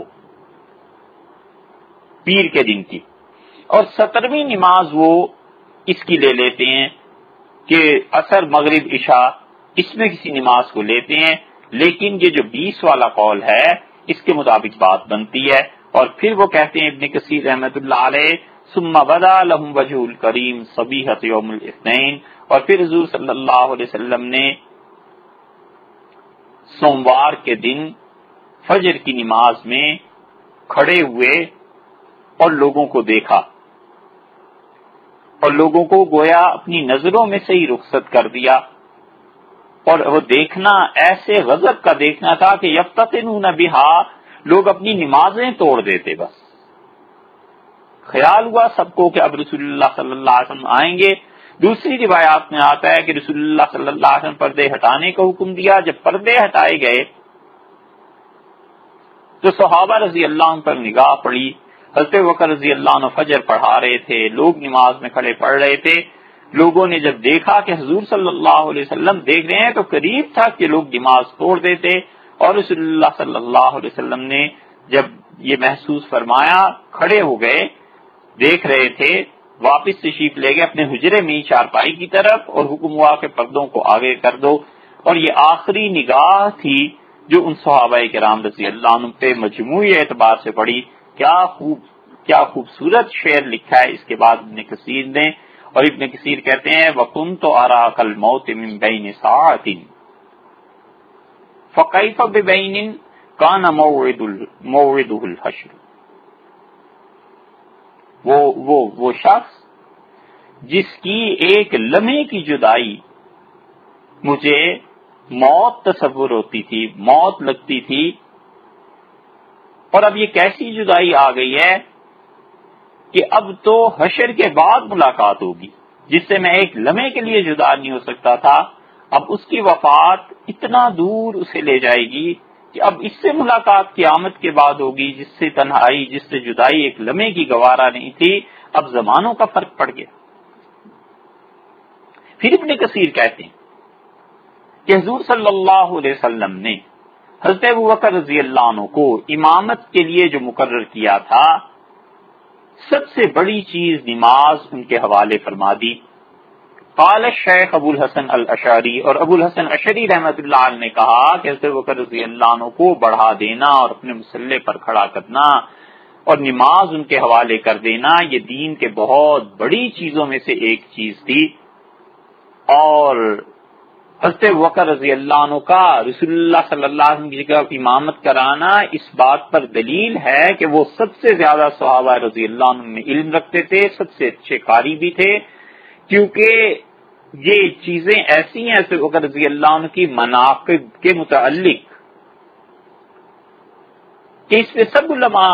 A: پیر کے دن کی، اور 17ویں نماز وہ اس کی لے لیتے ہیں کہ عصر، مغرب، عشاء، اس میں کسی نماز کو لیتے ہیں، لیکن یہ جو 20 والا قول ہے اس کے مطابق بات بنتی ہے۔ اور پھر وہ کہتے ہیں ابن کثیر رحمۃ اللہ علیہ، ثم بدا لهم وجه الکریم صبیحۃ یوم الاثنین، اور پھر حضور صلی اللہ علیہ وسلم نے سوموار کے دن فجر کی نماز میں کھڑے ہوئے اور لوگوں کو دیکھا، اور لوگوں کو گویا اپنی نظروں میں سے ہی رخصت کر دیا، اور وہ دیکھنا ایسے غضب کا دیکھنا تھا کہ یفتتنون بہا، لوگ اپنی نمازیں توڑ دیتے۔ بس خیال ہوا سب کو کہ اب رسول اللہ صلی اللہ علیہ وسلم آئیں گے۔ دوسری روایات میں آتا ہے کہ رسول اللہ صلی اللہ علیہ وسلم پردے ہٹانے کا حکم دیا، جب پردے ہٹائے گئے تو صحابہ رضی اللہ عنہ پر نگاہ پڑی، حضرت بکر رضی اللہ عنہ فجر پڑھا رہے تھے، لوگ نماز میں کھڑے پڑھ رہے تھے. لوگوں نے جب دیکھا کہ حضور صلی اللہ علیہ وسلم دیکھ رہے ہیں تو قریب تھا کہ لوگ نماز توڑ دیتے، اور رسول اللہ صلی اللہ علیہ وسلم نے جب یہ محسوس فرمایا کھڑے ہو گئے، دیکھ رہے تھے، واپس تشریف لے گئے اپنے حجرے میں چارپائی کی طرف، اور حکم ہوا کہ پردوں کو آگے کر دو. اور یہ آخری نگاہ تھی جو ان صحابہ کرام رضی اللہ عنہ پہ مجموعی اعتبار سے پڑی. کیا خوبصورت شعر لکھا ہے اس کے بعد ابن کثیر نے. اور ابن کثیر کہتے ہیں وَكُنْتُ أَرَاكَ الْمَوْتِ مِنْ بَيْنِ سَاعَةٍ فَكَيْفَ بِبَيْنٍ كَانَ مَوْعِدُهُ الْحَشْرُ. وہ شخص جس کی ایک لمحے کی جدائی مجھے موت تصور ہوتی تھی، موت لگتی تھی، اور اب یہ کیسی جدائی آ گئی ہے کہ اب تو حشر کے بعد ملاقات ہوگی، جس سے میں ایک لمحے کے لیے جدا نہیں ہو سکتا تھا. اب اس کی وفات اتنا دور اسے لے جائے گی کہ اب اس سے ملاقات قیامت کے بعد ہوگی، جس سے تنہائی، جس سے جدائی ایک لمحے کی گوارا نہیں تھی. اب زمانوں کا فرق پڑ گیا. پھر ابن کثیر کہتے ہیں کہ حضور صلی اللہ علیہ وسلم نے حضرت ابوبکر رضی اللہ عنہ کو امامت کے لیے جو مقرر کیا تھا، سب سے بڑی چیز نماز ان کے حوالے فرما دی. قال الشیخ ابو الحسن الاشعری، اور ابو الحسن اشعری رحمۃ اللہ علیہ نے کہا کہ حضرت ابوبکر رضی اللہ عنہ کو بڑھا دینا اور اپنے مسلح پر کھڑا کرنا اور نماز ان کے حوالے کر دینا یہ دین کے بہت بڑی چیزوں میں سے ایک چیز تھی. اور حضرت ابوبکر رضی اللہ عنہ کا رسول اللہ صلی اللہ علیہ وسلم کی جگہ امامت کرانا اس بات پر دلیل ہے کہ وہ سب سے زیادہ صحابہ رضی اللہ عنہ میں علم رکھتے تھے، سب سے اچھے قاری بھی تھے، کیونکہ یہ چیزیں ایسی ہیں حضرت ابوبکر رضی اللہ عنہ کی مناقب کے متعلق کہ اس پہ سب علماء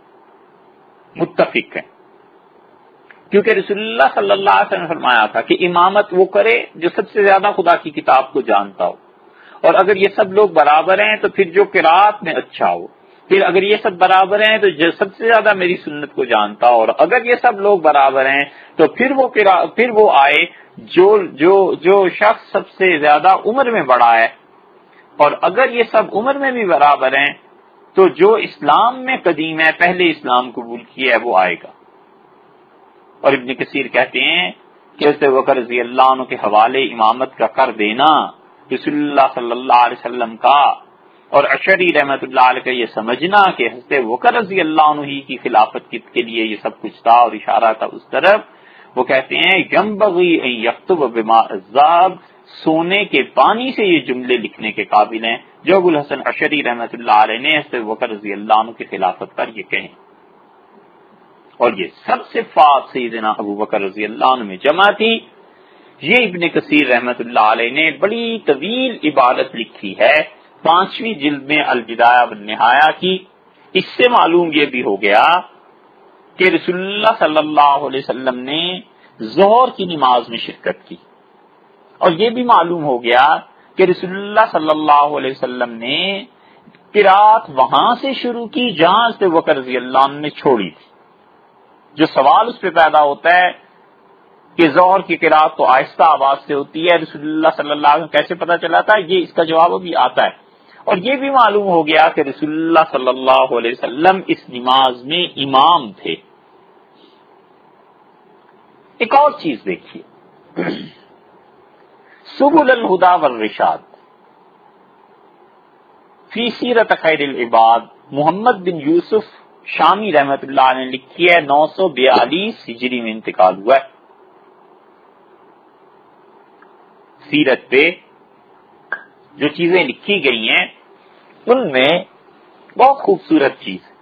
A: متفق ہیں. کیونکہ رسول اللہ صلی اللہ علیہ وسلم نے فرمایا تھا کہ امامت وہ کرے جو سب سے زیادہ خدا کی کتاب کو جانتا ہو، اور اگر یہ سب لوگ برابر ہیں تو پھر جو قرات میں اچھا ہو، پھر اگر یہ سب برابر ہیں تو جو سب سے زیادہ میری سنت کو جانتا ہو، اور اگر یہ سب لوگ برابر ہیں تو پھر وہ آئے جو شخص سب سے زیادہ عمر میں بڑا ہے، اور اگر یہ سب عمر میں بھی برابر ہیں تو جو اسلام میں قدیم ہے، پہلے اسلام قبول کیا ہے، وہ آئے گا. اور ابن کثیر کہتے ہیں کہ حضرت ابوبکر رضی اللہ عنہ کے حوالے امامت کا کر دینا رسول اللہ صلی اللہ علیہ وسلم کا، اور اشعری رحمۃ اللہ علیہ کا یہ سمجھنا کہ حضرت ابوبکر رضی اللہ عنہ ہی کی خلافت کے لیے یہ سب کچھ تھا اور اشارہ تھا اس طرف. وہ کہتے ہیں ینبغی ان یکتب بماء الذهب، سونے کے پانی سے یہ جملے لکھنے کے قابل ہیں جو ابو الحسن اشعری رحمۃ اللہ علیہ نے حضرت ابوبکر رضی اللہ عنہ کی خلافت پر یہ کہیں. اور یہ سب صفات سیدنا ابوبکر رضی اللہ عنہ میں جمع تھی. یہ ابن کثیر رحمۃ اللہ علیہ نے بڑی طویل عبارت لکھی ہے 5ویں جلد میں البدایہ والنہایہ کی. اس سے معلوم یہ بھی ہو گیا کہ رسول اللہ صلی اللہ علیہ وسلم نے ظہر کی نماز میں شرکت کی، اور یہ بھی معلوم ہو گیا کہ رسول اللہ صلی اللہ علیہ وسلم نے قرات وہاں سے شروع کی جہاں سے ابوبکر رضی اللہ عنہ نے چھوڑی تھی. جو سوال اس پہ پیدا ہوتا ہے کہ ظہر کی قرات تو آہستہ آواز سے ہوتی ہے، رسول اللہ صلی اللہ علیہ وسلم کیسے پتا چلا تھا، یہ اس کا جواب بھی آتا ہے. اور یہ بھی معلوم ہو گیا کہ رسول اللہ صلی اللہ علیہ وسلم اس نماز میں امام تھے. ایک اور چیز دیکھیے، سبل الہدی والرشاد فی سیرت خیر العباد محمد بن یوسف شامی رحمت اللہ نے لکھی ہے، 942 ہجری میں انتقال ہوا ہے. سیرت پہ جو چیزیں لکھی گئی ہیں ان میں بہت خوبصورت چیز ہے.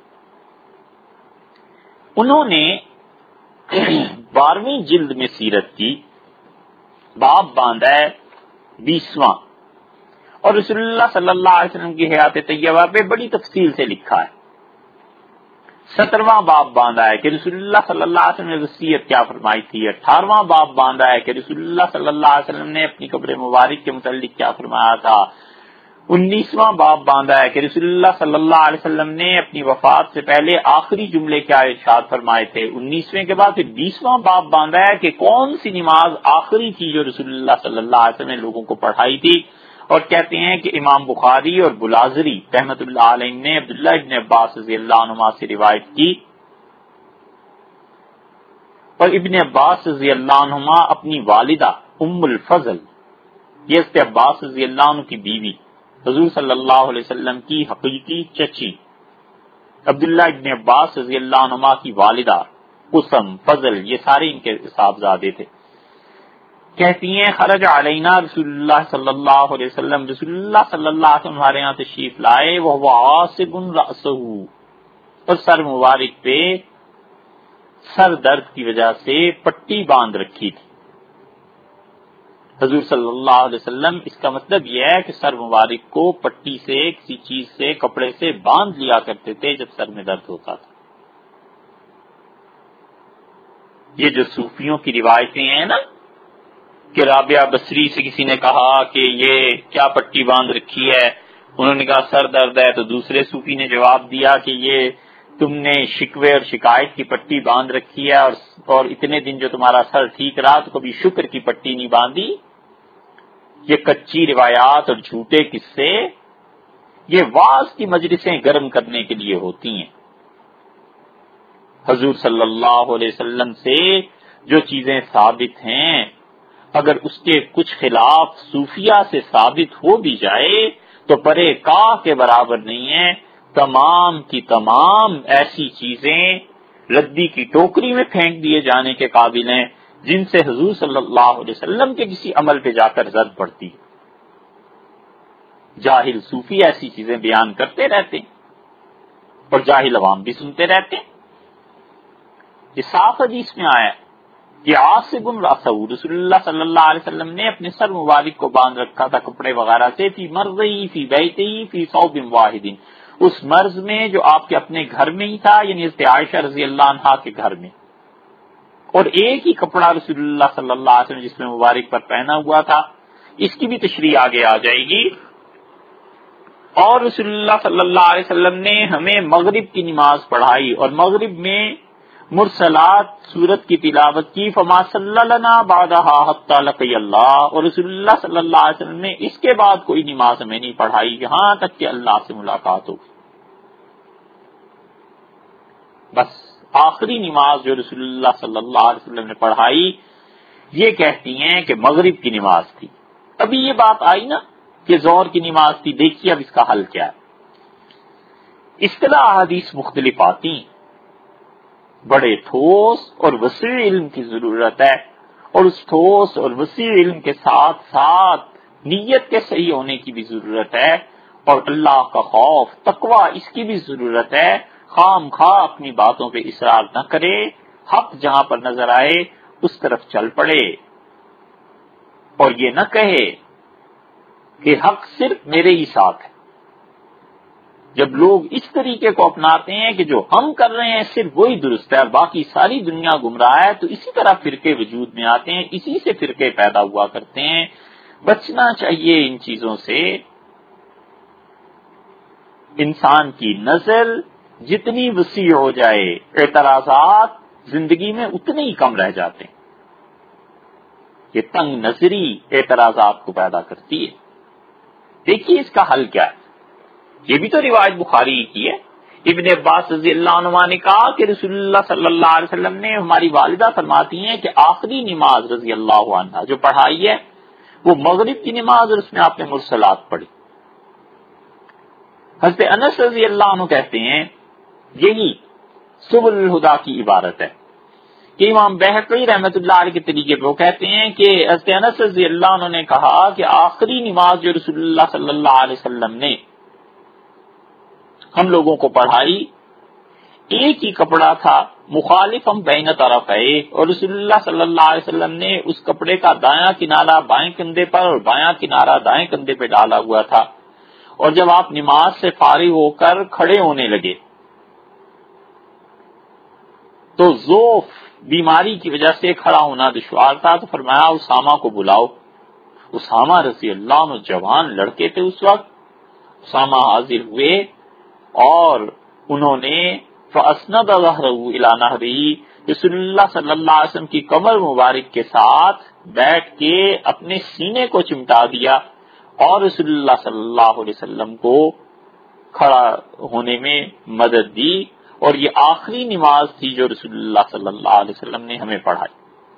A: انہوں نے 12ویں جلد میں سیرت کی باب باندھا ہے 20واں، اور رسول اللہ صلی اللہ علیہ وسلم کی حیات طیبہ پہ بڑی تفصیل سے لکھا ہے. 17واں باب باندھا ہے کہ رسول اللہ صلی اللہ علیہ وسلم نے وصیت کیا فرمائی تھی. 18واں باب باندھا ہے کہ رسول اللہ صلی اللہ علیہ وسلم نے اپنی قبر مبارک کے متعلق کیا فرمایا تھا. 19واں باب باندھا ہے کہ رسول اللہ صلی اللہ علیہ وسلم نے اپنی وفات سے پہلے آخری جملے کیا ارشاد فرمائے تھے. 19ویں کے بعد پھر 20واں باب باندھا ہے کہ کون سی نماز آخری تھی جو رسول اللہ صلی اللہ علیہ وسلم نے لوگوں کو پڑھائی تھی. اور کہتے ہیں کہ امام بخاری اور بلازری رحمۃ اللہ علیہ نے عبداللہ ابن عباس رضی اللہ عنہما سے روایت کی، اور ابن عباس رضی اللہ عنہما اپنی والدہ ام الفضل، یہ حضرت عباس رضی اللہ عنہ کی بیوی، حضور صلی اللہ علیہ وسلم کی حقیقی چچی عبداللہ ابن عباس رضی اللہ عنہما کی والدہ قسم، فضل، یہ سارے ان کے صاحبزادے تھے. کہتی ہیں خرج علینا رسول اللہ صلی اللہ علیہ وسلم، رسول اللہ صلی اللہ علیہ وسلم ہمارے یہاں تشریف لائے، وہ عاصب رأسہ، اور سر مبارک پہ سر درد کی وجہ سے پٹی باندھ رکھی تھی. حضور صلی اللہ علیہ وسلم، اس کا مطلب یہ ہے کہ سر مبارک کو پٹی سے، کسی چیز سے، کپڑے سے باندھ لیا کرتے تھے جب سر میں درد ہوتا تھا. یہ جو صوفیوں کی روایتیں ہیں نا کہ رابعہ بصری سے کسی نے کہا کہ یہ کیا پٹی باندھ رکھی ہے، انہوں نے کہا سر درد ہے، تو دوسرے صوفی نے جواب دیا کہ یہ تم نے شکوے اور شکایت کی پٹی باندھ رکھی ہے، اور اتنے دن جو تمہارا سر ٹھیک رہا تو کبھی شکر کی پٹی نہیں باندھی. یہ کچی روایات اور جھوٹے قصے یہ واعظ کی مجلسیں گرم کرنے کے لیے ہوتی ہیں. حضور صلی اللہ علیہ وسلم سے جو چیزیں ثابت ہیں اگر اس کے کچھ خلاف صوفیہ سے ثابت ہو بھی جائے تو پرے کاہ کے برابر نہیں ہے. تمام کی تمام ایسی چیزیں ردی کی ٹوکری میں پھینک دیے جانے کے قابل ہیں جن سے حضور صلی اللہ علیہ وسلم کے کسی عمل پہ جا کر زد پڑتی. جاہل صوفی ایسی چیزیں بیان کرتے رہتے ہیں اور جاہل عوام بھی سنتے رہتے ہیں. یہ صاف حدیث میں آیا ہے کہ عاصب رأسہ، رسول اللہ صلی اللہ علیہ وسلم نے اپنے سر مبارک کو باندھ رکھا تھا کپڑے وغیرہ سے، فی مرضی فی بیتی فی ثوب واحد، اس مرض میں جو آپ کے اپنے گھر میں ہی تھا، یعنی حضرت عائشہ رضی اللہ عنہا کے گھر میں، اور ایک ہی کپڑا رسول اللہ صلی اللہ علیہ وسلم جس میں مبارک پر پہنا ہوا تھا. اس کی بھی تشریح آگے آ جائے گی. اور رسول اللہ صلی اللہ علیہ وسلم نے ہمیں مغرب کی نماز پڑھائی اور مغرب میں مرسلات سورت کی تلاوت کی، فما صلی لنا بعدہا حتی لقی اللہ، اور رسول اللہ صلی اللہ علیہ وسلم نے اس کے بعد کوئی نماز ہمیں نہیں پڑھائی یہاں تک کہ اللہ سے ملاقات ہو. بس آخری نماز جو رسول اللہ صلی اللہ علیہ وسلم نے پڑھائی یہ کہتی ہیں کہ مغرب کی نماز تھی. ابھی یہ بات آئی نا کہ ظہر کی نماز تھی، دیکھیے اب اس کا حل کیا ہے. اصطلاح حدیث مختلف آتی ہیں، بڑے ٹھوس اور وسیع علم کی ضرورت ہے، اور اس ٹھوس اور وسیع علم کے ساتھ ساتھ نیت کے صحیح ہونے کی بھی ضرورت ہے، اور اللہ کا خوف تقوی اس کی بھی ضرورت ہے. خام خواہ اپنی باتوں پہ اصرار نہ کرے، حق جہاں پر نظر آئے اس طرف چل پڑے، اور یہ نہ کہے کہ حق صرف میرے ہی ساتھ ہے. جب لوگ اس طریقے کو اپناتے ہیں کہ جو ہم کر رہے ہیں صرف وہی درست ہے اور باقی ساری دنیا گمراہ ہے، تو اسی طرح فرقے وجود میں آتے ہیں، اسی سے فرقے پیدا ہوا کرتے ہیں. بچنا چاہیے ان چیزوں سے. انسان کی نظر جتنی وسیع ہو جائے اعتراضات زندگی میں اتنے ہی کم رہ جاتے ہیں. یہ تنگ نظری اعتراضات کو پیدا کرتی ہے. دیکھیے اس کا حل کیا ہے. یہ بھی تو روایت بخاری کی ہے. ابن عباس رضی اللہ عنہ نے کہا کہ رسول اللہ صلی اللہ علیہ وسلم نے، ہماری والدہ فرماتی ہیں کہ آخری نماز رضی اللہ عنہ جو پڑھائی ہے وہ مغرب کی نماز، اور اس میں آپ نے مرسلات پڑھی. حضرت انس رضی اللہ عنہ کہتے ہیں یہی سبل الہدا کی عبارت ہے کہ امام بہقی رحمۃ اللہ علیہ کے طریقے پہ وہ کہتے ہیں کہ حضرت انس رضی اللہ عنہ نے کہا کہ آخری نماز جو رسول اللہ صلی اللہ علیہ وسلم نے ہم لوگوں کو پڑھائی ایک ہی کپڑا تھا، مخالف ہم بین طرفے، اور رسول اللہ صلی اللہ علیہ وسلم نے اس کپڑے کا دایاں کنارہ بائیں کندھے پر اور بایاں کنارہ دائیں کندھے پہ ڈالا ہوا تھا. اور جب آپ نماز سے فارغ ہو کر کھڑے ہونے لگے تو ضعف بیماری کی وجہ سے کھڑا ہونا دشوار تھا، تو فرمایا اسامہ کو بلاؤ. اسامہ رضی اللہ عنہ جوان لڑکے تھے اس وقت، اسامہ حاضر ہوئے اور انہوں نے فَأَسْنَدَ ظَهْرَهُ إِلَى نَهْرِهِ رسول اللہ صلی اللہ علیہ وسلم کی کمر مبارک کے ساتھ بیٹھ کے اپنے سینے کو چمٹا دیا اور رسول اللہ صلی اللہ علیہ وسلم کو کھڑا ہونے میں مدد دی، اور یہ آخری نماز تھی جو رسول اللہ صلی اللہ علیہ وسلم نے ہمیں پڑھائی۔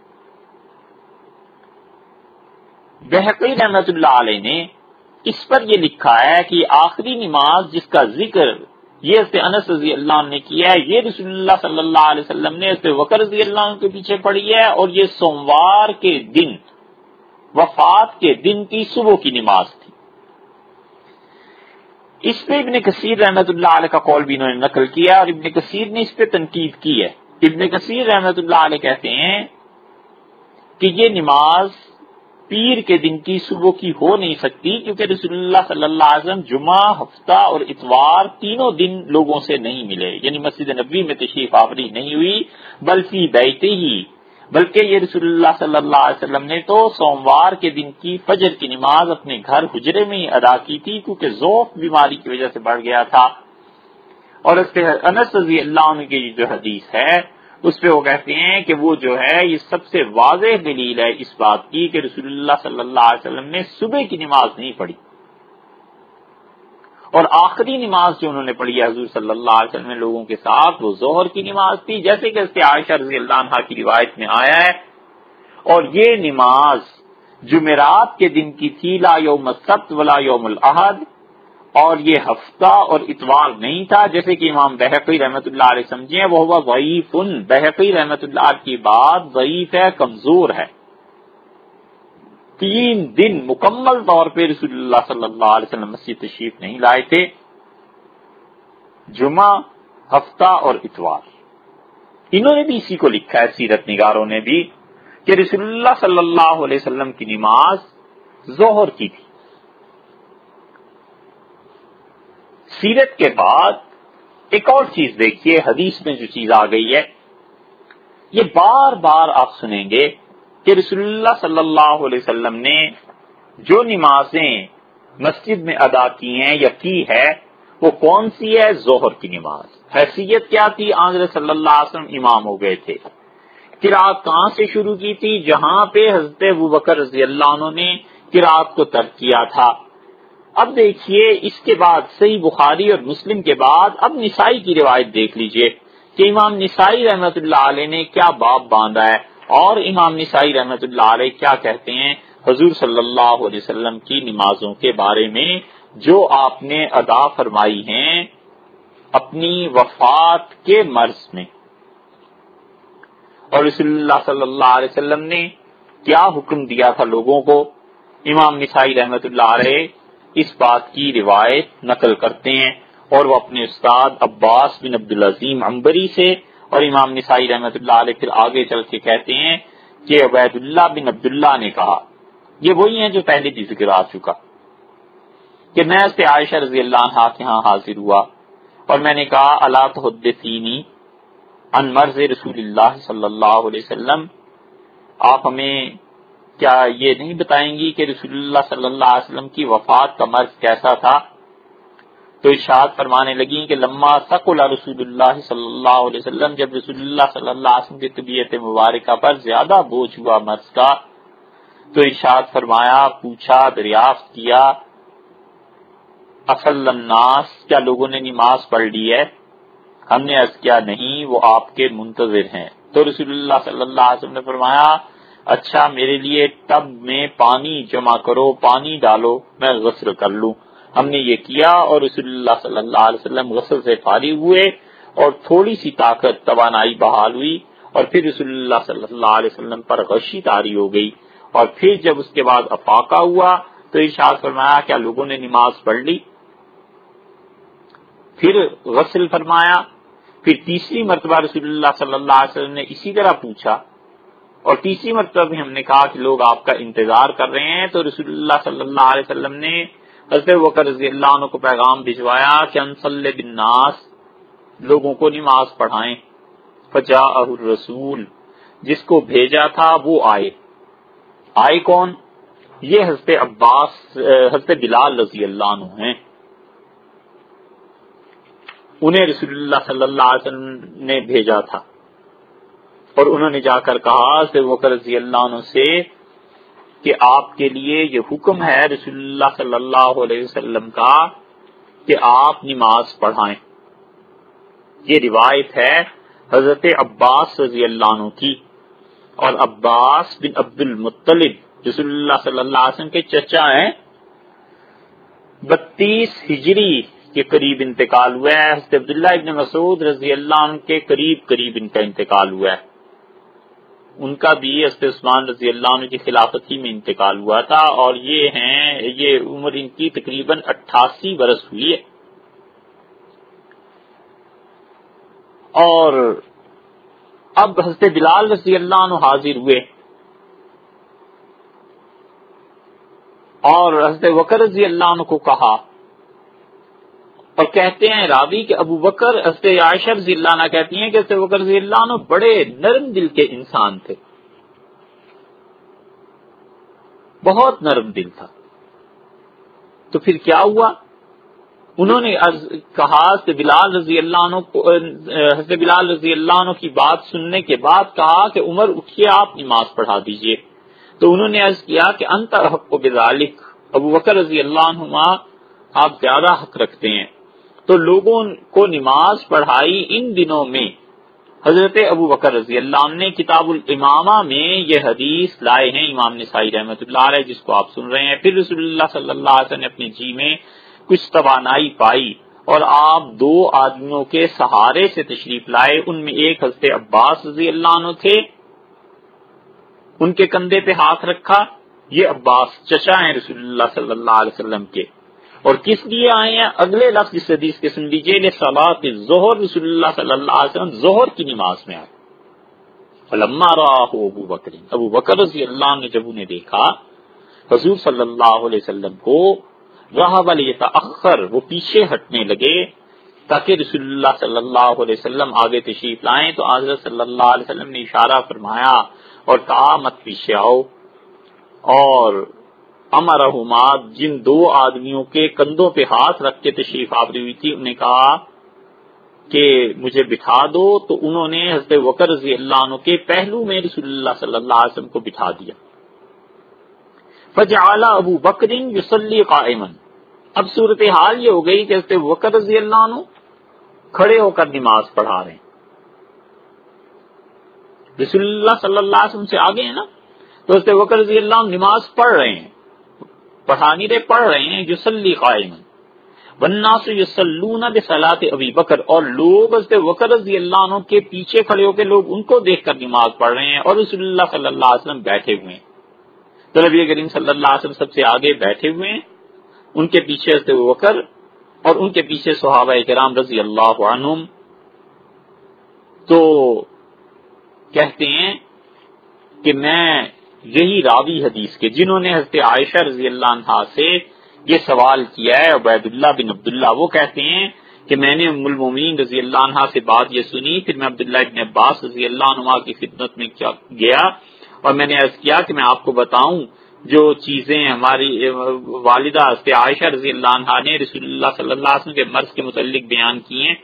A: بہقی رحمۃ اللہ علیہ نے اس پر یہ لکھا ہے کہ آخری نماز جس کا ذکر یہ حضرت انس رضی اللہ عنہ نے کیا ہے، یہ رسول اللہ صلی اللہ علیہ وسلم نے حضرت بکر رضی اللہ عنہ کے پیچھے پڑھی ہے، اور یہ سوموار کے دن وفات کے دن کی صبح کی نماز تھی۔ اس پہ ابن کثیر رحمۃ اللہ علیہ کا قول بھی انہوں نے نقل کیا، اور ابن کثیر نے اس پہ تنقید کی ہے۔ ابن کثیر رحمۃ اللہ علیہ کہتے ہیں کہ یہ نماز پیر کے دن کی صبح کی ہو نہیں سکتی، کیونکہ رسول اللہ صلی اللہ علیہ وسلم جمعہ، ہفتہ اور اتوار تینوں دن لوگوں سے نہیں ملے، یعنی مسجد نبوی میں تشریف آوری نہیں ہوئی، بلکہ یہ رسول اللہ صلی اللہ علیہ وسلم نے تو سوموار کے دن کی فجر کی نماز اپنے گھر حجرے میں ہی ادا کی تھی، کیونکہ ذوق بیماری کی وجہ سے بڑھ گیا تھا۔ اور اس پہ انس رضی اللہ عنہ کی جو حدیث ہے اس پہ وہ کہتے ہیں کہ وہ جو ہے یہ سب سے واضح دلیل ہے اس بات کی کہ رسول اللہ صلی اللہ علیہ وسلم نے صبح کی نماز نہیں پڑھی، اور آخری نماز جو انہوں نے پڑھی ہے حضور صلی اللہ علیہ وسلم لوگوں کے ساتھ وہ ظہر کی نماز تھی، جیسے کہ اس کے عائشہ رضی اللہ عنہا کی روایت میں آیا ہے۔ اور یہ نماز جمعرات کے دن کی تھی، لا یوم السبت ولا یوم الاحد، اور یہ ہفتہ اور اتوار نہیں تھا، جیسے کہ امام بہقی رحمۃ اللہ علیہ سمجھیں وہ ہوا ضعیف۔ بہقی رحمۃ اللہ کی بات ضعیف ہے، کمزور ہے۔ 3 دن مکمل طور پہ رسول اللہ صلی اللہ علیہ وسلم مسجد تشریف نہیں لائے تھے، جمعہ، ہفتہ اور اتوار۔ انہوں نے بھی اسی کو لکھا ہے، سیرت نگاروں نے بھی، کہ رسول اللہ صلی اللہ علیہ وسلم کی نماز ظہر کی تھی۔ سیرت کے بعد ایک اور چیز دیکھیے، حدیث میں جو چیز آ گئی ہے، یہ بار بار آپ سنیں گے کہ رسول اللہ صلی اللہ علیہ وسلم نے جو نمازیں مسجد میں ادا کی ہیں یا کی ہے وہ کون سی ہے؟ ظہر کی نماز۔ حیثیت کیا تھی؟ آنظر صلی اللہ علیہ وسلم امام ہو گئے تھے۔ قرات کہاں سے شروع کی تھی؟ جہاں پہ حضرت ابوبکر رضی اللہ عنہ نے قرات کو ترک کیا تھا۔ اب دیکھیے اس کے بعد صحیح بخاری اور مسلم کے بعد اب نسائی کی روایت دیکھ لیجئے کہ امام نسائی رحمۃ اللہ علیہ نے کیا باب باندھا ہے، اور امام نسائی رحمۃ اللہ علیہ کیا کہتے ہیں حضور صلی اللہ علیہ وسلم کی نمازوں کے بارے میں جو آپ نے ادا فرمائی ہیں اپنی وفات کے مرض میں، اور رسول اللہ صلی اللہ علیہ وسلم نے کیا حکم دیا تھا لوگوں کو۔ امام نسائی رحمۃ اللہ علیہ اس بات کی روایت نقل کرتے ہیں، اور وہ اپنے استاد عباس بن عبدالعظیم عنبری سے، اور امام نسائی رحمۃ اللہ علیہ پھر آگے چل کے کہتے ہیں کہ عبید اللہ بن عبداللہ نے کہا، یہ وہی ہیں جو پہلے بھی ذکر آ چکا، کہ میں اس سے عائشہ رضی اللہ عنہا کے ہاں حاضر ہوا اور میں نے کہا الا تحدثینی عن مرض رسول اللہ صلی اللہ علیہ وسلم، آپ ہمیں کیا یہ نہیں بتائیں گی کہ رسول اللہ صلی اللہ علیہ وسلم کی وفات کا مرض کیسا تھا؟ تو ارشاد فرمانے لگی کہ لما ثقل رسول اللہ صلی اللہ علیہ وسلم، جب رسول اللہ صلی اللہ علیہ وسلم کی طبیعت مبارکہ پر زیادہ بوجھ ہوا مرض کا، تو ارشاد فرمایا، پوچھا، دریافت کیا، اصل الناس، کیا لوگوں نے نماز پڑھ لی ہے؟ ہم نے عرض کیا نہیں، وہ آپ کے منتظر ہیں۔ تو رسول اللہ صلی اللہ علیہ وسلم نے فرمایا، اچھا میرے لیے ٹب میں پانی جمع کرو، پانی ڈالو، میں غسل کر لوں۔ ہم نے یہ کیا اور رسول اللہ صلی اللہ علیہ وسلم غسل سے فارغ ہوئے اور تھوڑی سی طاقت توانائی بحال ہوئی، اور پھر رسول اللہ صلی اللہ علیہ وسلم پر غشی طاری ہو گئی، اور پھر جب اس کے بعد افاقہ ہوا تو ارشاد فرمایا، کیا لوگوں نے نماز پڑھ لی؟ پھر غسل فرمایا، پھر تیسری مرتبہ رسول اللہ صلی اللہ علیہ وسلم نے اسی طرح پوچھا، اور تیسری مرتبہ بھی ہم نے کہا کہ لوگ آپ کا انتظار کر رہے ہیں، تو رسول اللہ صلی اللہ علیہ وسلم نے حضرت ابوبکر رضی اللہ عنہ کو پیغام بھجوایا کہ انصلی بالناس، لوگوں کو نماز پڑھائیں۔ فجاءہ الرسول، جس کو بھیجا تھا وہ آئے کون؟ یہ حضرت بلال رضی اللہ عنہ ہیں۔ انہیں رسول اللہ صلی اللہ علیہ وسلم نے بھیجا تھا، اور انہوں نے جا کر کہا حضرت بکر رضی اللہ عنہ سے کہ آپ کے لیے یہ حکم ہے رسول اللہ صلی اللہ علیہ وسلم کا کہ آپ نماز پڑھائیں۔ یہ روایت ہے حضرت عباس رضی اللہ عنہ کی، اور عباس بن عبد المطلب رسول اللہ صلی اللہ علیہ وسلم کے چچا ہیں۔ 32 ہجری کے قریب انتقال ہوا ہے۔ حضرت عبداللہ ابن مسعود رضی اللہ عنہ کے قریب ان کا انتقال ہوا ہے۔ ان کا بھی حضرت عثمان رضی اللہ عنہ کی خلافت ہی میں انتقال ہوا تھا، اور یہ عمر ان کی تقریباً 88 برس ہوئی ہے۔ اور اب حضرت بلال رضی اللہ عنہ حاضر ہوئے، اور حضرت بکر رضی اللہ عنہ کو کہا، اور کہتے ہیں راوی کہ ابو بکر، حضرت عائشہ رضی اللہ عنہ کہتی ہیں کہ حضرت بکر رضی اللہ عنہ بڑے نرم دل کے انسان تھے، بہت نرم دل تھا۔ تو پھر کیا ہوا؟ انہوں نے کہا حضرت بلال رضی اللہ عنہ کی بات سننے کے بعد کہا کہ عمر اٹھیے، آپ نماز پڑھا دیجئے۔ تو انہوں نے عرض کیا کہ انت احق بذالک، ابو بکر رضی اللہ عنہما آپ زیادہ حق رکھتے ہیں۔ تو لوگوں کو نماز پڑھائی ان دنوں میں حضرت ابو بکر رضی اللہ عنہ نے۔ کتاب الامامہ میں یہ حدیث لائے ہیں امام نسائی رحمۃ اللہ علیہ، جس کو آپ سن رہے ہیں۔ پھر رسول اللہ صلی اللہ علیہ وسلم نے اپنے جی میں کچھ توانائی پائی، اور آپ 2 آدمیوں کے سہارے سے تشریف لائے۔ ان میں ایک حضرت عباس رضی اللہ عنہ تھے، ان کے کندھے پہ ہاتھ رکھا۔ یہ عباس چچا ہیں رسول اللہ صلی اللہ علیہ وسلم کے، اور کس لیے آئے ہیں؟ اگلے لفظ اس حدیث کے سن لیجئے، لصلاۃ الظہر، رسول اللہ صلی اللہ علیہ وسلم ظہر کی نماز میں آئے۔ فلما رآہ ابو بکر، ابو بکر رضی اللہ عنہ نے جب انہیں دیکھا حضور صلی اللہ علیہ وسلم کو، ذهب لیتأخر، وہ پیچھے ہٹنے لگے تاکہ رسول اللہ صلی اللہ علیہ وسلم آگے تشریف لائیں۔ تو حضرت صلی اللہ علیہ وسلم نے اشارہ فرمایا اور کہا مت پیچھے آؤ، اور امرہما، جن 2 آدمیوں کے کندھوں پہ ہاتھ رکھ کے تشریف آوری ہوئی تھی، انہیں کہا کہ مجھے بٹھا دو۔ تو انہوں نے حضرت بکر رضی اللہ عنہ کے پہلو میں رسول اللہ صلی اللہ علیہ وسلم کو بٹھا دیا۔ فجعل ابو بکر یصلی قائما، اب صورتحال یہ ہو گئی کہ حضرت بکر رضی اللہ عنہ کھڑے ہو کر نماز پڑھا رہے ہیں، رسول اللہ صلی اللہ علیہ وسلم سے آگے ہیں نا، تو حضرت بکر رضی اللہ عنہ نماز پڑھ رہے ہیں، پڑھا نہیں رہے، پڑھ رہے ہیں، یصلی قائما والناس یصلون بصلاۃ ابی بکر، اور لوگ حضرت بکر رضی اللہ عنہ کے پیچھے کھڑے ہو کے لوگ ان کو دیکھ کر نماز پڑھ رہے ہیں، اور رسول اللہ صلی اللہ علیہ وسلم بیٹھے ہوئے ہیں۔ تو نبی کریم صلی اللہ علیہ وسلم سب سے آگے بیٹھے ہوئے ہیں، ان کے پیچھے حضرت بکر، اور ان کے پیچھے صحابہ کرام رضی اللہ عنہم۔ تو کہتے ہیں کہ میں یہی راوی حدیث کے جنہوں نے حضرت عائشہ رضی اللہ عنہا سے یہ سوال کیا ہے، عبید اللہ بن عبداللہ، وہ کہتے ہیں کہ میں نے ام المومنین رضی اللہ عنہا سے بات یہ سنی، پھر میں عبداللہ ابن عباس رضی اللہ عنہما کی خدمت میں گیا، اور میں نے عرض کیا کہ میں آپ کو بتاؤں جو چیزیں ہماری والدہ حضرت عائشہ رضی اللہ عنہا نے رسول اللہ صلی اللہ علیہ وسلم کے مرض کے متعلق بیان کی ہیں؟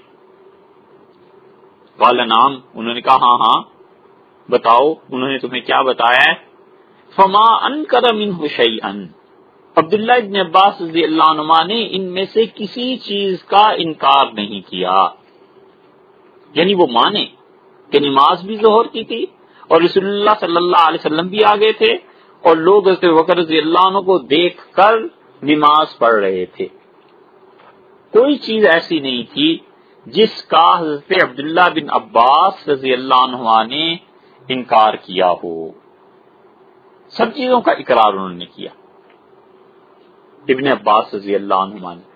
A: قال نعم، انہوں نے کہا ہاں ہاں بتاؤ، انہوں نے تمہیں کیا بتایا ہے؟ فما انکر منہ شیئا، عبداللہ ابن عباس رضی اللہ عنہما نے ان میں سے کسی چیز کا انکار نہیں کیا، یعنی وہ مانے کہ نماز بھی ظہر کی تھی، اور رسول اللہ صلی اللہ علیہ وسلم بھی آگے تھے، اور لوگ حضرت بکر رضی اللہ عنہ کو دیکھ کر نماز پڑھ رہے تھے۔ کوئی چیز ایسی نہیں تھی جس کا حضرت عبداللہ بن عباس رضی اللہ عنہ نے انکار کیا ہو، سب چیزوں کا اقرار انہوں نے کیا، ابن عباس رضی اللہ عنہ نے۔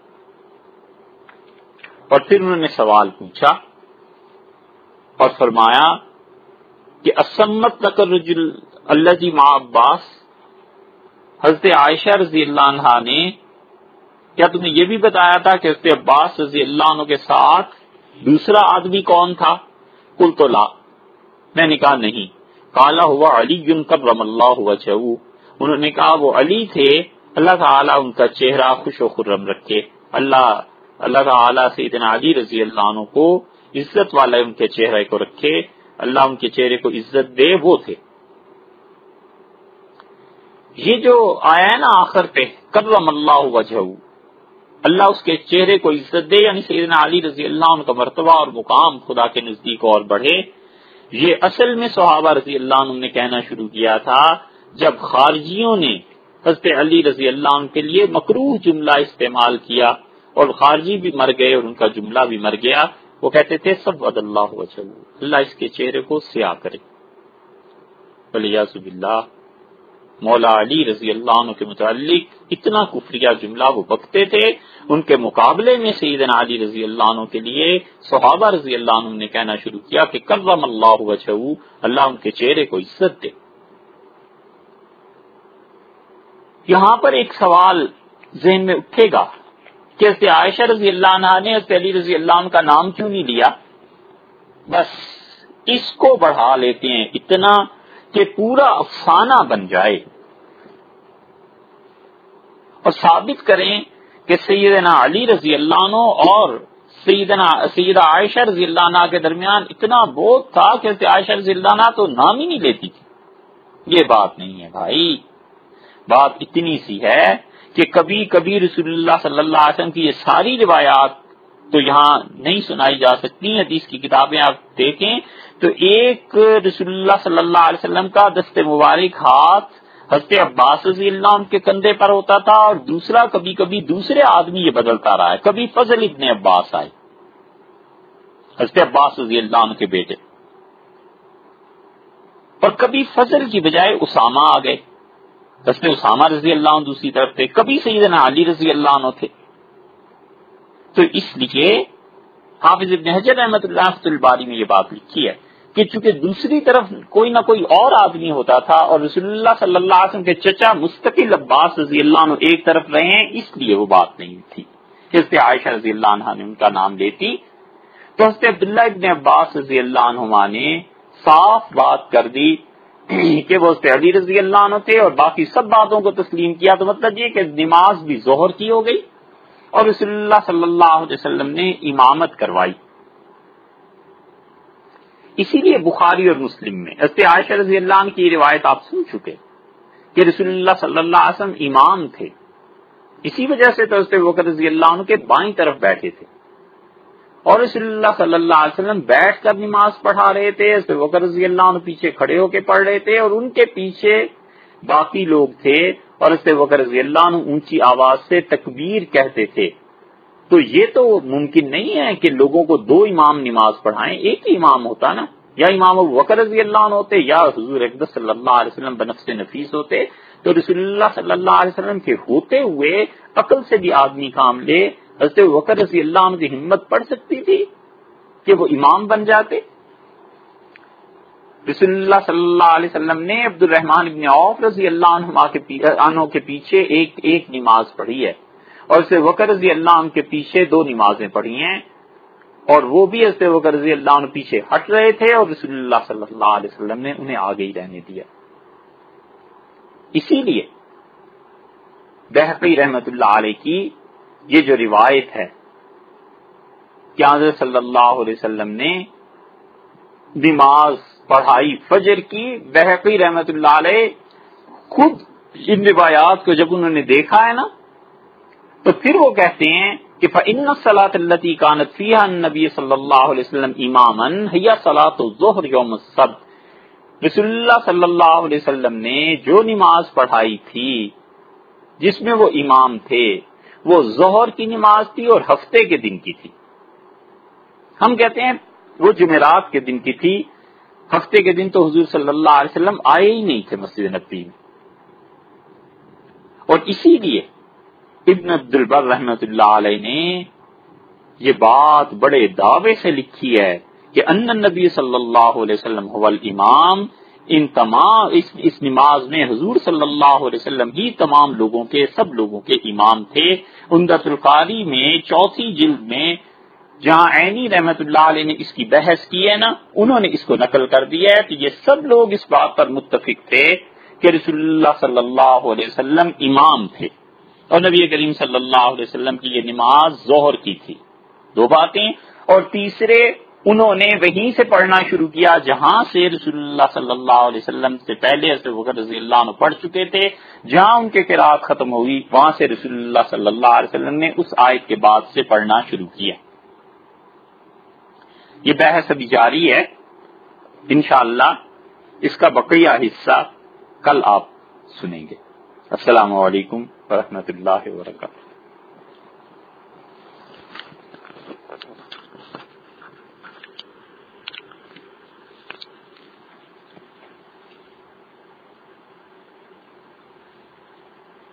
A: اور پھر انہوں نے سوال پوچھا اور فرمایا کہ اسمت لک الرجل الذی مع عباس، حضرت عائشہ رضی اللہ عنہا نے کیا تمہیں یہ بھی بتایا تھا کہ حضرت عباس رضی اللہ عنہ کے ساتھ دوسرا آدمی کون تھا؟ قلت لا، میں نے کہا نہیں۔ قال هو علی کرم اللہ وجہہ، انہوں نے کہا وہ علی تھے، اللہ تعالیٰ ان کا چہرہ خوش و خرم رکھے، اللہ اللہ تعالیٰ سیدنا علی رضی اللہ عنہ کو عزت والے ان کے چہرے کو رکھے، اللہ ان کے چہرے کو عزت دے، وہ تھے۔ یہ جو آیا ہے نا آخر پہ کرم اللہ وجہہ، اللہ اس کے چہرے کو عزت دے، یعنی سیدنا علی رضی اللہ عنہ کا مرتبہ اور مقام خدا کے نزدیک اور بڑھے، یہ اصل میں صحابہ رضی اللہ عنہ نے کہنا شروع کیا تھا جب خارجیوں نے حضرت علی رضی اللہ عنہ کے لیے مکروہ جملہ استعمال کیا اور خارجی بھی مر گئے اور ان کا جملہ بھی مر گیا۔ وہ کہتے تھے سود اللہ وجہہ، اللہ اس کے چہرے کو سیاہ کرے۔ والیاذ باللہ، مولا علی رضی اللہ عنہ کے متعلق اتنا کفریہ جملہ وہ بکتے تھے، ان کے مقابلے میں سیدنا علی رضی اللہ عنہ کے لیے صحابہ رضی اللہ عنہ نے کہنا شروع کیا کہ کرم اللہ وجہہ، اللہ ان کے چہرے کو عزت دے۔ یہاں پر ایک سوال ذہن میں اٹھے گا کہ حضرت عائشہ رضی اللہ عنہ نے حضرت علی رضی اللہ عنہ کا نام کیوں نہیں لیا؟ بس اس کو بڑھا لیتے ہیں اتنا کہ پورا افسانہ بن جائے اور ثابت کریں کہ سیدنا علی رضی اللہ عنہ اور سیدہ عائشہ رضی اللہ عنہ کے درمیان اتنا بہت تھا کہ حضرت عائشہ رضی اللہ عنہ تو نام ہی نہیں لیتی تھی۔ یہ بات نہیں ہے بھائی، بات اتنی سی ہے کہ کبھی کبھی رسول اللہ صلی اللہ علیہ وسلم کی یہ ساری روایات تو یہاں نہیں سنائی جا سکتی، حدیث کی کتابیں آپ دیکھیں تو ایک رسول اللہ صلی اللہ علیہ وسلم کا دست مبارک ہاتھ حضرت عباس رضی اللہ عنہ کے کندھے پر ہوتا تھا اور دوسرا کبھی کبھی دوسرے آدمی یہ بدلتا رہا ہے، کبھی فضل ابن عباس آئے، حضرت عباس رضی اللہ عنہ کے بیٹے، اور کبھی فضل کی بجائے اسامہ آ گئے، حضرت اسامہ رضی اللہ عنہ دوسری طرف تھے، کبھی سیدنا علی رضی اللہ عنہ تھے۔ تو اس لیے حافظ ابن حجر رحمۃ اللہ فتح الباری میں یہ بات لکھی ہے کہ چونکہ دوسری طرف کوئی نہ کوئی اور آدمی ہوتا تھا اور رسول اللہ صلی اللہ علیہ وسلم کے چچا مستقل عباس رضی اللہ عنہ ایک طرف رہے ہیں، اس لیے وہ بات نہیں تھی۔ حضرت عائشہ رضی اللہ عنہ نے ان کا نام لیتی تو حضرت عبداللہ ابن عباس رضی اللہ عنہما نے صاف بات کر دی کہ وہ حضرت علی رضی اللہ عنہ تھے اور باقی سب باتوں کو تسلیم کیا، تو مطلب یہ کہ نماز بھی ظہر کی ہو گئی اور رسول اللہ صلی اللہ علیہ وسلم نے امامت کروائی۔ اسی لیے بخاری اور مسلم میں حضرت عائشہ رضی اللہ عنہ کی روایت آپ سن چکے کہ رسول اللہ صلی اللہ علیہ وسلم امام تھے، اسی وجہ سے تو حضرت بکر رضی اللہ عنہ کے بائیں طرف بیٹھے تھے اور رسول اللہ صلی اللہ علیہ وسلم بیٹھ کر نماز پڑھا رہے تھے، حضرت بکر رضی اللہ عنہ پیچھے کھڑے ہو کے پڑھ رہے تھے اور ان کے پیچھے باقی لوگ تھے اور حضرت بکر رضی اللہ عنہ اونچی آواز سے تکبیر کہتے تھے۔ تو یہ تو ممکن نہیں ہے کہ لوگوں کو دو امام نماز پڑھائیں، ایک ہی امام ہوتا نا، یا امام ابو بکر رضی اللہ عنہ ہوتے یا حضور اقدس صلی اللہ علیہ وسلم بنفس نفیس ہوتے۔ تو رسول اللہ صلی اللہ علیہ وسلم کے ہوتے ہوئے عقل سے بھی آدمی کام لے، حضرت ابو بکر رضی اللہ عنہ کی ہمت پڑ سکتی تھی کہ وہ امام بن جاتے؟ رسول اللہ صلی اللہ علیہ وسلم نے عبد الرحمن ابن عوف رضی اللہ عنہ کے پیچھے ایک نماز پڑھی ہے اور حضرت بکر رضی اللہ عنہ کے پیچھے دو نمازیں پڑھی ہیں، اور وہ بھی حضرت بکر رضی اللہ عنہ پیچھے ہٹ رہے تھے اور رسول اللہ صلی اللہ علیہ وسلم نے انہیں آگے ہی رہنے دیا۔ اسی لیے بہقی رحمت اللہ علیہ کی یہ جو روایت ہے کہ حضرت صلی اللہ علیہ وسلم نے نماز پڑھائی فجر کی، بہقی رحمت اللہ علیہ خود ان روایات کو جب انہوں نے دیکھا ہے نا تو پھر وہ کہتے ہیں کہ فَإِنَّ الصَّلَاةَ الَّتِي كَانَتْ فِيهَا النَّبِيُّ صلی اللہ علیہ وسلم اماماً هِيَ صَلَاةُ الظُّهْرِ يَوْمَ السَّبْتِ، رسول اللہ صلی اللہ علیہ وسلم نے جو نماز پڑھائی تھی جس میں وہ امام تھے وہ ظہر کی نماز تھی اور ہفتے کے دن کی تھی۔ ہم کہتے ہیں وہ جمعرات کے دن کی تھی، ہفتے کے دن تو حضور صلی اللہ علیہ وسلم آئے ہی نہیں تھے مسجد نبوی میں۔ اور اسی لیے ابن عبد البر رحمۃ اللہ علیہ نے یہ بات بڑے دعوے سے لکھی ہے کہ ان النبی صلی اللہ علیہ وسلم هو الامام، ان تمام اس نماز میں حضور صلی اللہ علیہ وسلم ہی تمام لوگوں کے سب لوگوں کے امام تھے۔ عمدۃ القاری میں چوتھی جلد میں جہاں عینی رحمت اللہ علیہ نے اس کی بحث کی ہے نا، انہوں نے اس کو نقل کر دیا ہے کہ یہ سب لوگ اس بات پر متفق تھے کہ رسول اللہ صلی اللہ علیہ وسلم امام تھے، اور نبی کریم صلی اللہ علیہ وسلم کی یہ نماز ظہر کی تھی. 2 باتیں. اور تیسرے انہوں نے وہیں سے پڑھنا شروع کیا جہاں سے رسول اللہ صلی اللہ علیہ وسلم سے پہلے حضرت ابوبکر رضی اللہ عنہ پڑھ چکے تھے. جہاں ان کے قرات ختم ہوئی وہاں سے رسول اللہ صلی اللہ علیہ وسلم نے اس آیت کے بعد سے پڑھنا شروع کیا. یہ بحث ابھی جاری ہے. انشاءاللہ اس کا بقیہ حصہ کل آپ سنیں گے. السلام علیکم ورحمۃ اللہ وبرکاتہ.